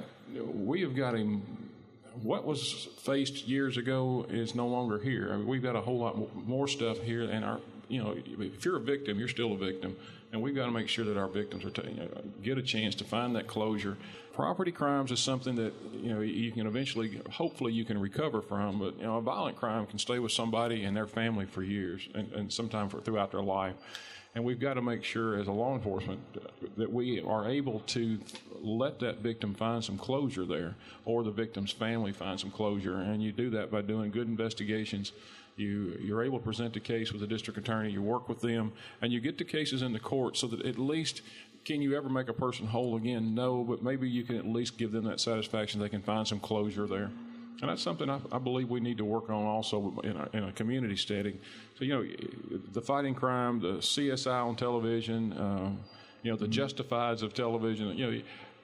we have got him. What was faced years ago is no longer here. I mean, we've got a whole lot more stuff here, and if you're a victim, you're still a victim, and we've got to make sure that our victims get a chance to find that closure. Property crimes is something that you can eventually, hopefully, you can recover from, but a violent crime can stay with somebody and their family for years, and sometimes throughout their life. And we've got to make sure, as a law enforcement, that we are able to let that victim find some closure there, or the victim's family find some closure. And you do that by doing good investigations. You're able to present the case with the district attorney. You work with them, and you get the cases in the court so that at least, can you ever make a person whole again? No, but maybe you can at least give them that satisfaction. They can find some closure there. And that's something I believe we need to work on also in a community setting. So, the fighting crime, the CSI on television, the Justifieds of television,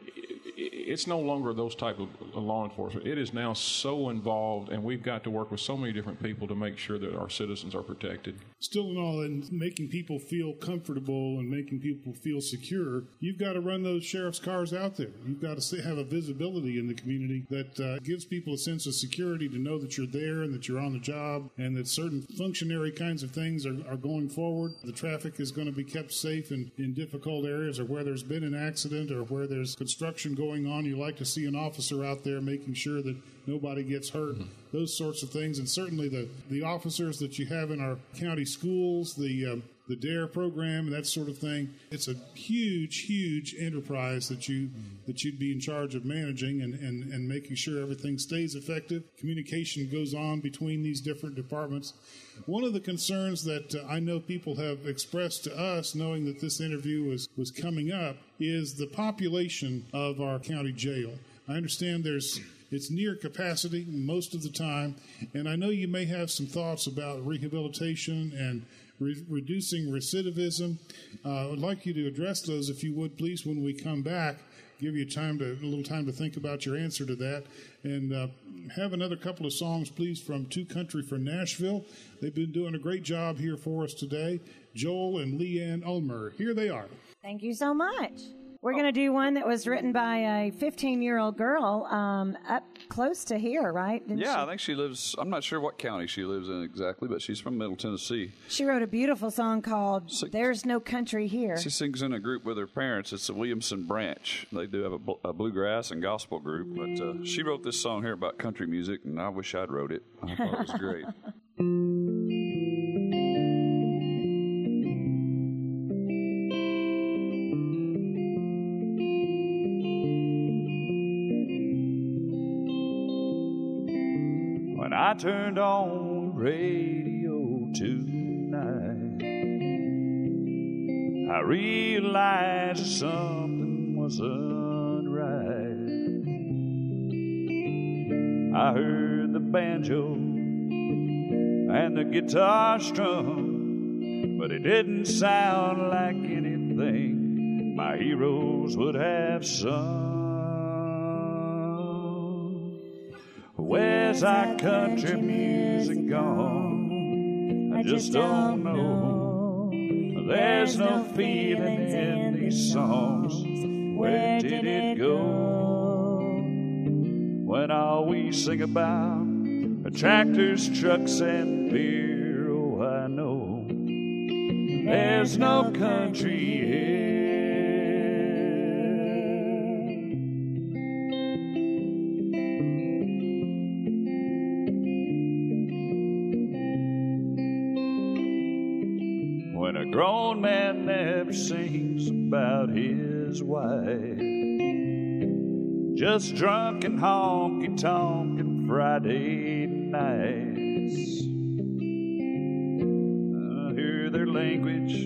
it's no longer those type of law enforcement. It is now so involved, and we've got to work with so many different people to make sure that our citizens are protected. Still in all, in making people feel comfortable and making people feel secure, you've got to run those sheriff's cars out there. You've got to have a visibility in the community that gives people a sense of security to know that you're there and that you're on the job and that certain functionary kinds of things are going forward. The traffic is going to be kept safe in difficult areas, or where there's been an accident or where there's construction going on. You like to see an officer out there making sure that nobody gets hurt, those sorts of things. And certainly the officers that you have in our county schools, the DARE program, and that sort of thing. It's a huge, huge enterprise that you'd be in charge of managing and making sure everything stays effective. Communication goes on between these different departments. One of the concerns that I know people have expressed to us, knowing that this interview was coming up, is the population of our county jail. I understand it's near capacity most of the time, and I know you may have some thoughts about rehabilitation and reducing recidivism. I would like you to address those, if you would, please, when we come back. Give you a little time to think about your answer to that. And have another couple of songs, please, from Two Country for Nashville. They've been doing a great job here for us today. Joel and Leanne Ulmer. Here they are. Thank you so much. We're going to do one that was written by a 15-year-old girl up close to here, right? I think she lives, I'm not sure what county she lives in exactly, but she's from Middle Tennessee. She wrote a beautiful song called There's No Country Here. She sings in a group with her parents. It's the Williamson Branch. They do have a bluegrass and gospel group, but she wrote this song here about country music, and I wish I'd wrote it. I thought it was great. I turned on the radio tonight, I realized something wasn't right. I heard the banjo and the guitar strum, but it didn't sound like anything my heroes would have sung. Where's our country music gone? I just don't know. There's no feeling in these songs. Where did it go? When all we sing about are tractors, trucks, and beer, oh, I know there's no country here. When a grown man never sings about his wife, just drunk and honky-tonkin' Friday nights. I hear their language,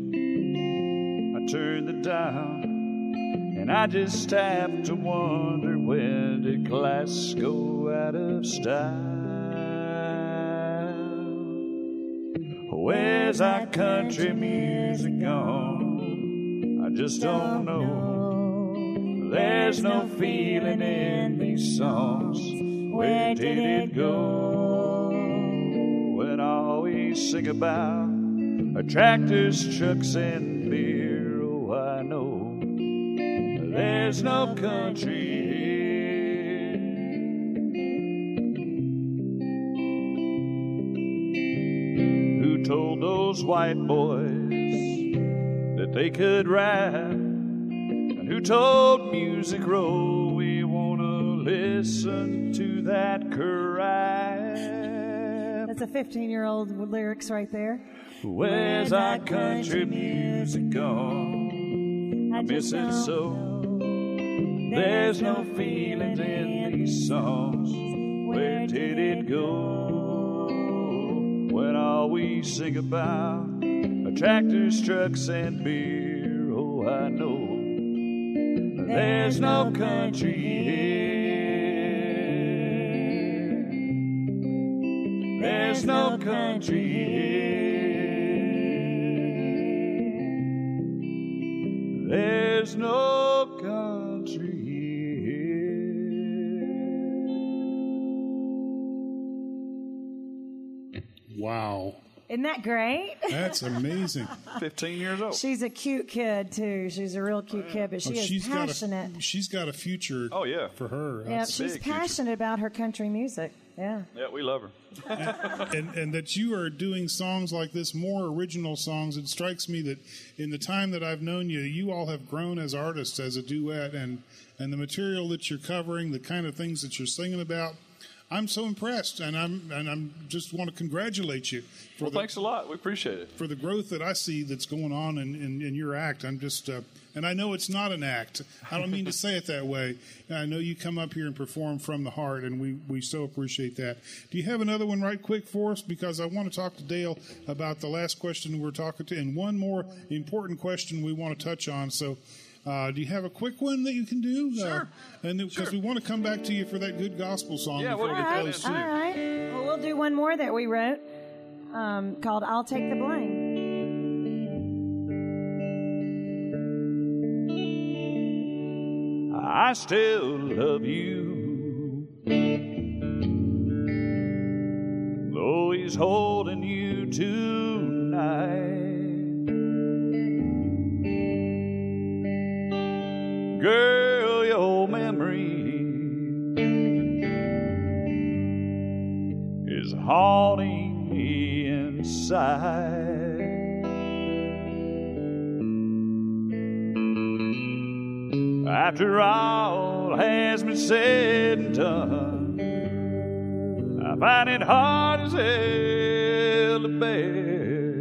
I turn the dial, and I just have to wonder, when did class go out of style? Where's our country music gone? I just don't know. There's no feeling in these songs. Where did it go? When all we sing about are tractors, trucks, and beer. Oh, I know there's no country here. Who told those white boys that they could rap? Who told Music Row we want to listen to that crap? That's a 15-year-old lyrics right there. Where's our country music gone? I miss it so. There's no feelings in these songs. Where did it go? When all we sing about are tractors, trucks, and beer. Oh, I know there's no country here. There's no country here. There's no country here. Wow. Isn't that great? That's amazing. 15 years old. She's a cute kid, too. She's a real cute kid, but she is passionate. She's got a future for her. Yeah, she's passionate about her country music. Yeah. Yeah, we love her. and that you are doing songs like this, more original songs. It strikes me that in the time that I've known you, you all have grown as artists, as a duet, and the material that you're covering, the kind of things that you're singing about. I'm so impressed, and I'm just want to congratulate you. Thanks a lot. We appreciate it. For the growth that I see that's going on in your act. I'm just, and I know it's not an act. I don't mean to say it that way. I know you come up here and perform from the heart, and we so appreciate that. Do you have another one right quick for us? Because I want to talk to Dale about the last question we're talking to, and one more important question we want to touch on. So. Do you have a quick one that you can do? Sure. Because we want to come back to you for that good gospel song. Yeah, we'll get those too. All right. Well, we'll do one more that we wrote called "I'll Take the Blame." I still love you, though he's holding you tonight. Girl, your memory is haunting me inside. After all has been said and done, I find it hard as hell to bear.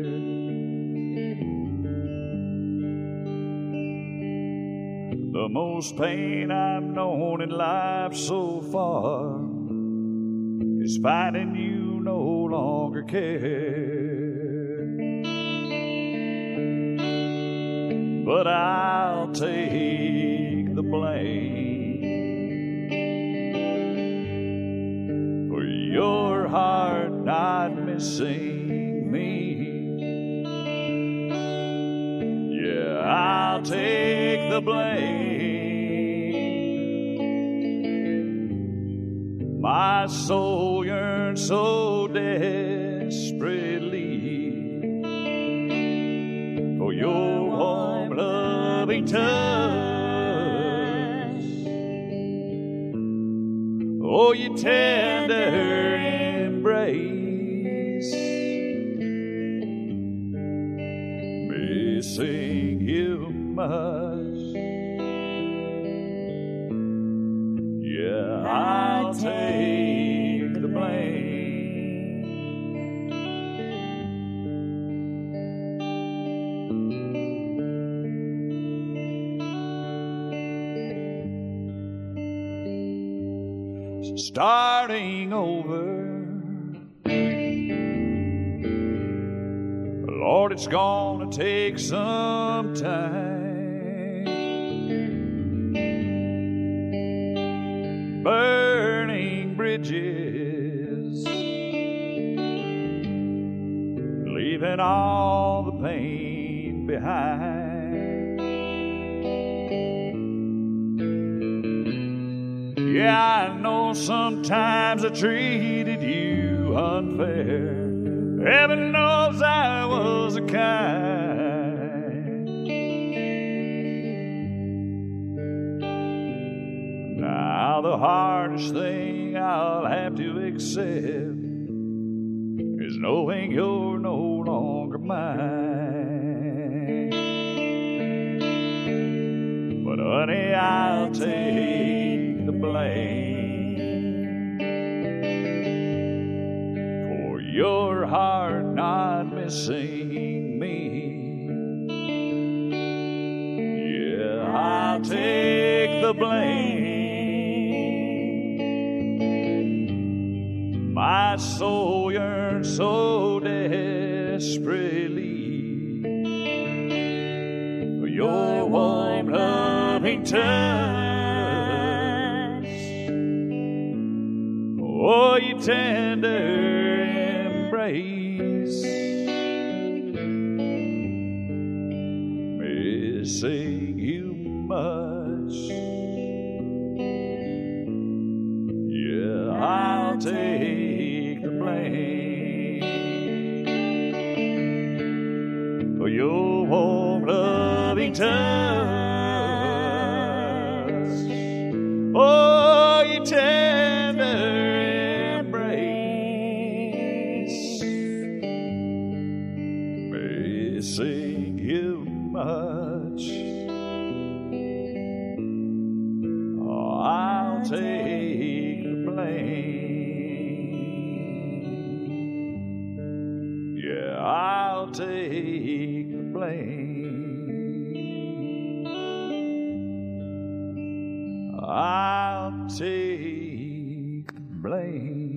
The most pain I've known in life so far is finding you no longer care. But I'll take the blame for your heart not missing me. Yeah, I'll take the blame. My soul yearns so desperately for your warm, loving touch. Oh, your tender embrace. Missing you much. Yeah, I'll take the blame. Starting over, Lord, it's gonna take some time. Burning bridges, leaving all the pain behind. Yeah, I know sometimes I treated you unfair. Heaven knows I wasn't kind. Now the hardest thing I'll have to accept is knowing you're no longer mine. But honey, I'll take the blame for your heart not missing me. Yeah, I'll take the blame. My soul yearns so desperately for your warm, loving touch. Oh, your tender embrace. Missing you much. Yeah, I'll take the blame for your warm, loving touch. Oh, your tender embrace. Missing you much. Oh, I'll take the blame. Yeah, I'll take the blame. I'll take the blame.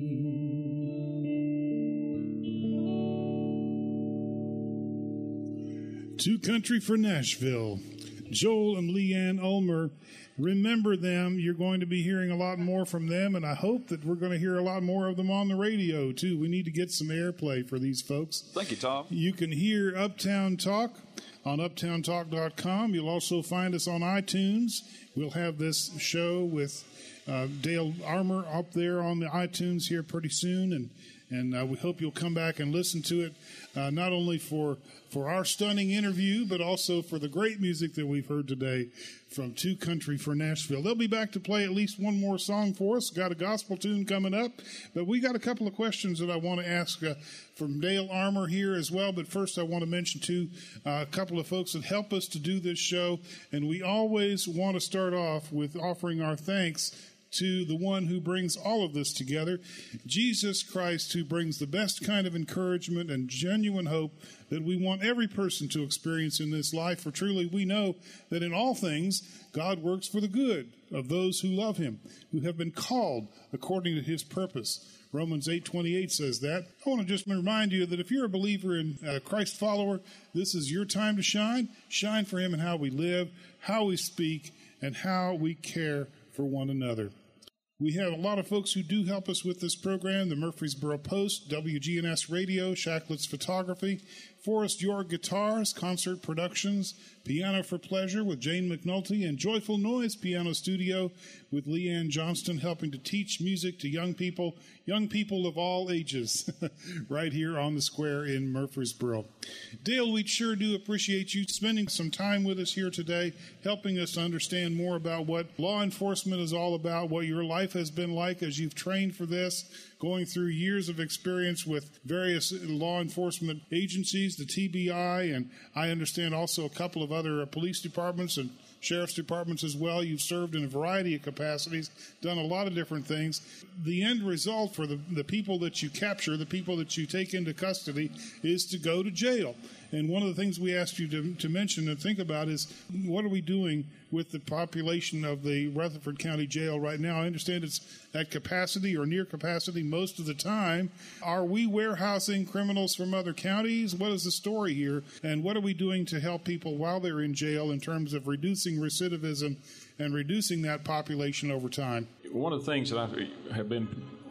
Two Country for Nashville. Joel and Leanne Ulmer. Remember them. You're going to be hearing a lot more from them, and I hope that we're going to hear a lot more of them on the radio, too. We need to get some airplay for these folks. Thank you, Tom. You can hear Uptown Talk on uptowntalk.com. You'll also find us on iTunes. We'll have this show with Dale Armour up there on the iTunes here pretty soon, and we hope you'll come back and listen to it, not only for our stunning interview, but also for the great music that we've heard today from Two Country for Nashville. They'll be back to play at least one more song for us. Got a gospel tune coming up, but we got a couple of questions that I want to ask from Dale Armour here as well. But first I want to mention, too, a couple of folks that help us to do this show, and we always want to start off with offering our thanks to the one who brings all of this together, Jesus Christ, who brings the best kind of encouragement and genuine hope that we want every person to experience in this life. For truly we know that in all things God works for the good of those who love him, who have been called according to his purpose. Romans 8:28 says that. I want to just remind you that if you're a believer and a Christ follower, this is your time to shine. Shine for him in how we live, how we speak, and how we care for one another. We have a lot of folks who do help us with this program: the Murfreesboro Post, WGNS Radio, Shacklett's Photography, Forrest York Guitars, Concert Productions, Piano for Pleasure with Jane McNulty, and Joyful Noise Piano Studio with Leanne Johnston, helping to teach music to young people of all ages, right here on the square in Murfreesboro. Dale, we sure do appreciate you spending some time with us here today, helping us to understand more about what law enforcement is all about, what your life has been like as you've trained for this, going through years of experience with various law enforcement agencies, the TBI, and I understand also a couple of other police departments and sheriff's departments as well. You've served in a variety of capacities, done a lot of different things. The end result for the people that you capture, the people that you take into custody, is to go to jail. And one of the things we asked you to mention and think about is, what are we doing with the population of the Rutherford County Jail right now? I understand it's at capacity or near capacity most of the time. Are we warehousing criminals from other counties? What is the story here? And what are we doing to help people while they're in jail in terms of reducing recidivism and reducing that population over time? One of the things that I have been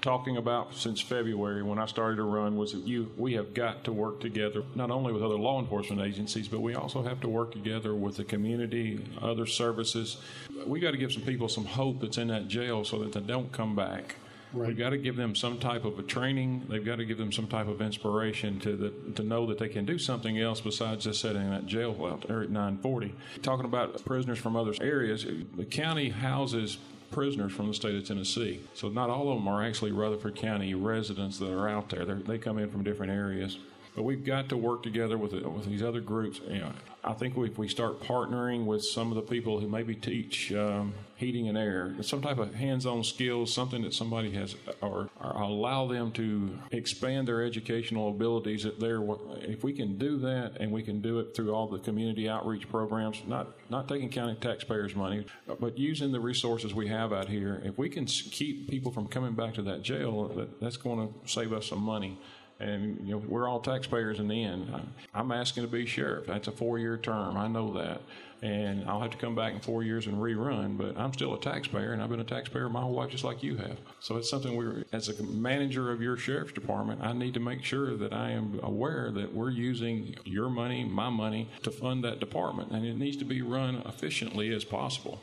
talking about since February when I started to run was that we have got to work together, not only with other law enforcement agencies, but we also have to work together with the community, other services. We got to give some people some hope that's in that jail so that they don't come back. Right. We've got to give them some type of a training. They've got to give them some type of inspiration to know that they can do something else besides just sitting in that jail out there at 940. Talking about prisoners from other areas, the county houses prisoners from the state of Tennessee. So not all of them are actually Rutherford County residents that are out there. They come in from different areas. But we've got to work together with these other groups. I think if we start partnering with some of the people who maybe teach heating and air, some type of hands-on skills, something that somebody has, or allow them to expand their educational abilities. If we can do that, and we can do it through all the community outreach programs, not taking county taxpayers' money, but using the resources we have out here. If we can keep people from coming back to that jail, that's going to save us some money. And we're all taxpayers in the end. I'm asking to be sheriff. That's a 4-year term. I know that. And I'll have to come back in 4 years and rerun, but I'm still a taxpayer, and I've been a taxpayer my whole life just like you have. So it's something as a manager of your sheriff's department, I need to make sure that I am aware that we're using your money, my money, to fund that department, and it needs to be run efficiently as possible.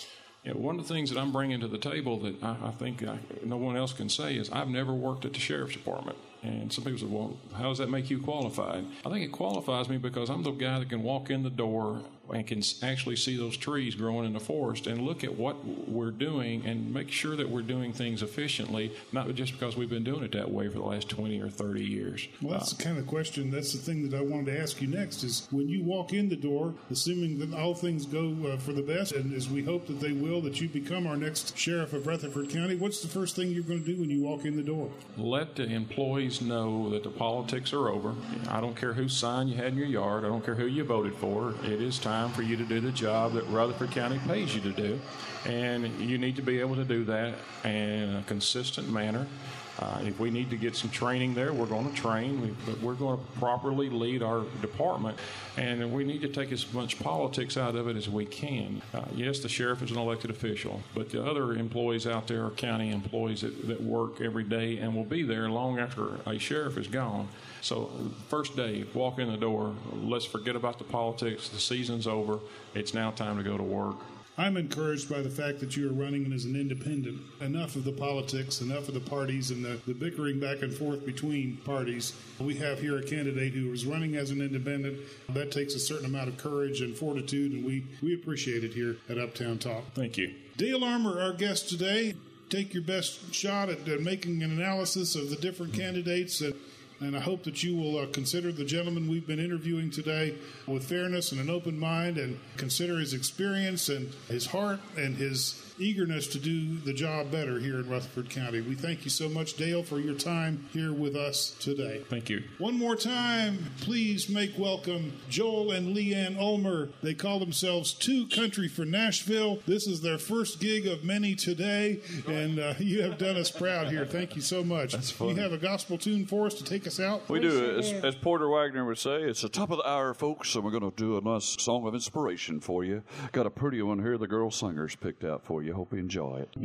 One of the things that I'm bringing to the table that I think no one else can say is I've never worked at the sheriff's department. And some people say, well, how does that make you qualified? I think it qualifies me because I'm the guy that can walk in the door and can actually see those trees growing in the forest and look at what we're doing and make sure that we're doing things efficiently, not just because we've been doing it that way for the last 20 or 30 years. Well, that's the kind of question, that's the thing that I wanted to ask you next, is when you walk in the door, assuming that all things go for the best, and as we hope that they will, that you become our next sheriff of Rutherford County, what's the first thing you're going to do when you walk in the door? Let the employees know that the politics are over. I don't care whose sign you had in your yard. I don't care who you voted for. It is time for you to do the job that Rutherford County pays you to do, and you need to be able to do that in a consistent manner. If we need to get some training there, we're going to train, but we're going to properly lead our department, and we need to take as much politics out of it as we can. Yes, the sheriff is an elected official, but the other employees out there are county employees that work every day and will be there long after a sheriff is gone. So first day, walk in the door, let's forget about the politics. The season's over. It's now time to go to work. I'm encouraged by the fact that you are running as an independent. Enough of the politics, enough of the parties and the bickering back and forth between parties. We have here a candidate who is running as an independent. That takes a certain amount of courage and fortitude, and we appreciate it here at Uptown Talk. Thank you. Dale Armour, our guest today. Take your best shot at making an analysis of the different candidates and I hope that you will consider the gentleman we've been interviewing today with fairness and an open mind, and consider his experience and his heart and his eagerness to do the job better here in Rutherford County. We thank you so much, Dale, for your time here with us today. Thank you. One more time, please make welcome Joel and Leanne Ulmer. They call themselves Two Country for Nashville. This is their first gig of many today, and you have done us proud here. Thank you so much. That's funny. You have a gospel tune for us to take us out? We do. As Porter Wagner would say, it's the top of the hour, folks, and we're going to do a nice song of inspiration for you. Got a pretty one here the girl singers picked out for you. Hope you enjoy it.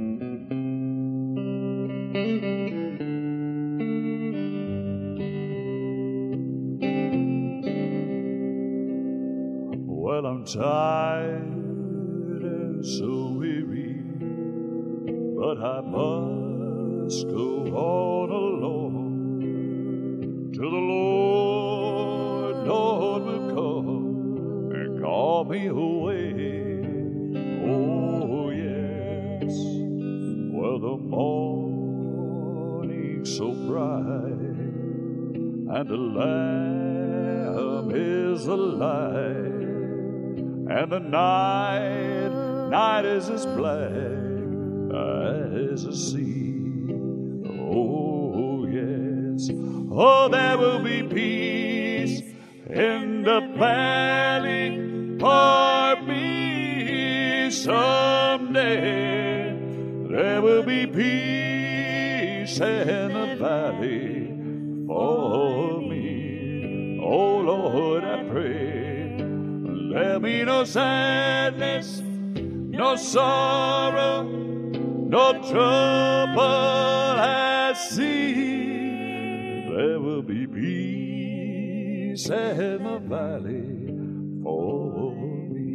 Well, I'm tired and so weary, but I must go on alone till the Lord will come and call me away. Oh, yes. Well, the morning's so bright, and the Lamb is alive, and the night is as black as the sea. Oh, yes. Oh, there will be peace in the valley for me. Someday there will be peace in the valley for me. Oh Lord, I pray, there be no sadness, no sorrow, no trouble at sea. There will be peace in the valley for me.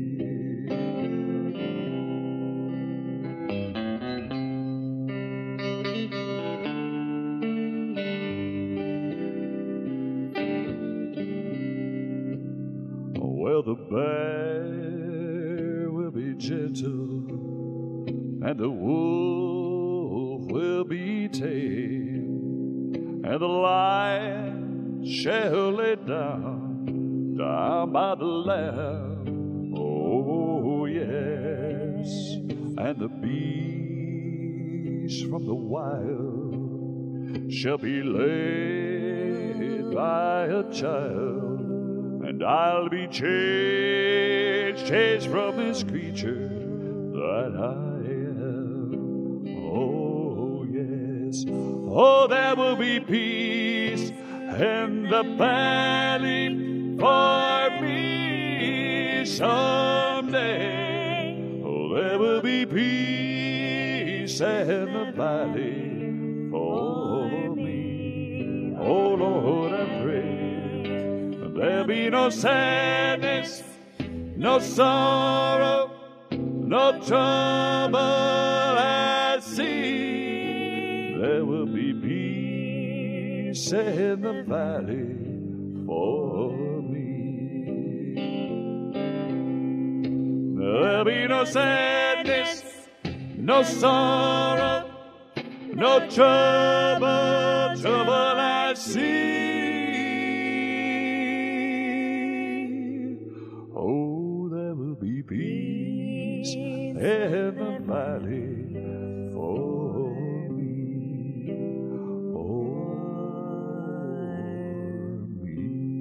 Well, the bear will be gentle, and the wolf will be tame, and the lion shall lay down by the lamb. Oh, yes, and the beast from the wild shall be led by a child. And I'll be changed from this creature that I am. Oh, yes. Oh, there will be peace in the valley for me someday. Oh, there will be peace in the valley for me. Oh, Lord, I pray. There'll be no sadness, no sorrow, no trouble at sea. There will be peace in the valley for me. There'll be no sadness, no sorrow, no trouble at sea. Peace in the valley for me, for me.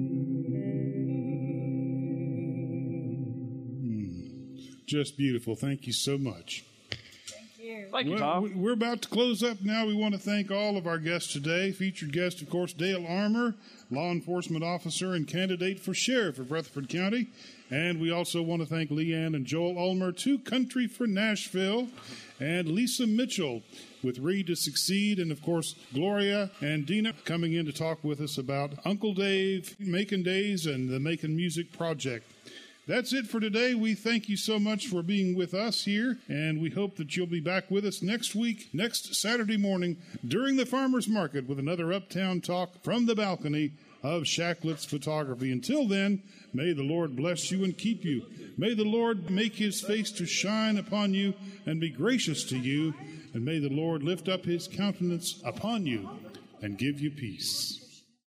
Just beautiful. Thank you so much. Thank you, Tom. We're about to close up now. We want to thank all of our guests today. Featured guest, of course, Dale Armour, law enforcement officer and candidate for sheriff of Rutherford County. And we also want to thank Leanne and Joel Ulmer, Two Country for Nashville, and Lisa Mitchell with Read to Succeed, and, of course, Gloria and Dina coming in to talk with us about Uncle Dave, Macon Days, and the Macon Music Project. That's it for today. We thank you so much for being with us here, and we hope that you'll be back with us next week, next Saturday morning, during the Farmers Market with another Uptown Talk from the balcony of Shacklitz Photography. Until then, may the Lord bless you and keep you. May the Lord make his face to shine upon you and be gracious to you, and may the Lord lift up his countenance upon you and give you peace.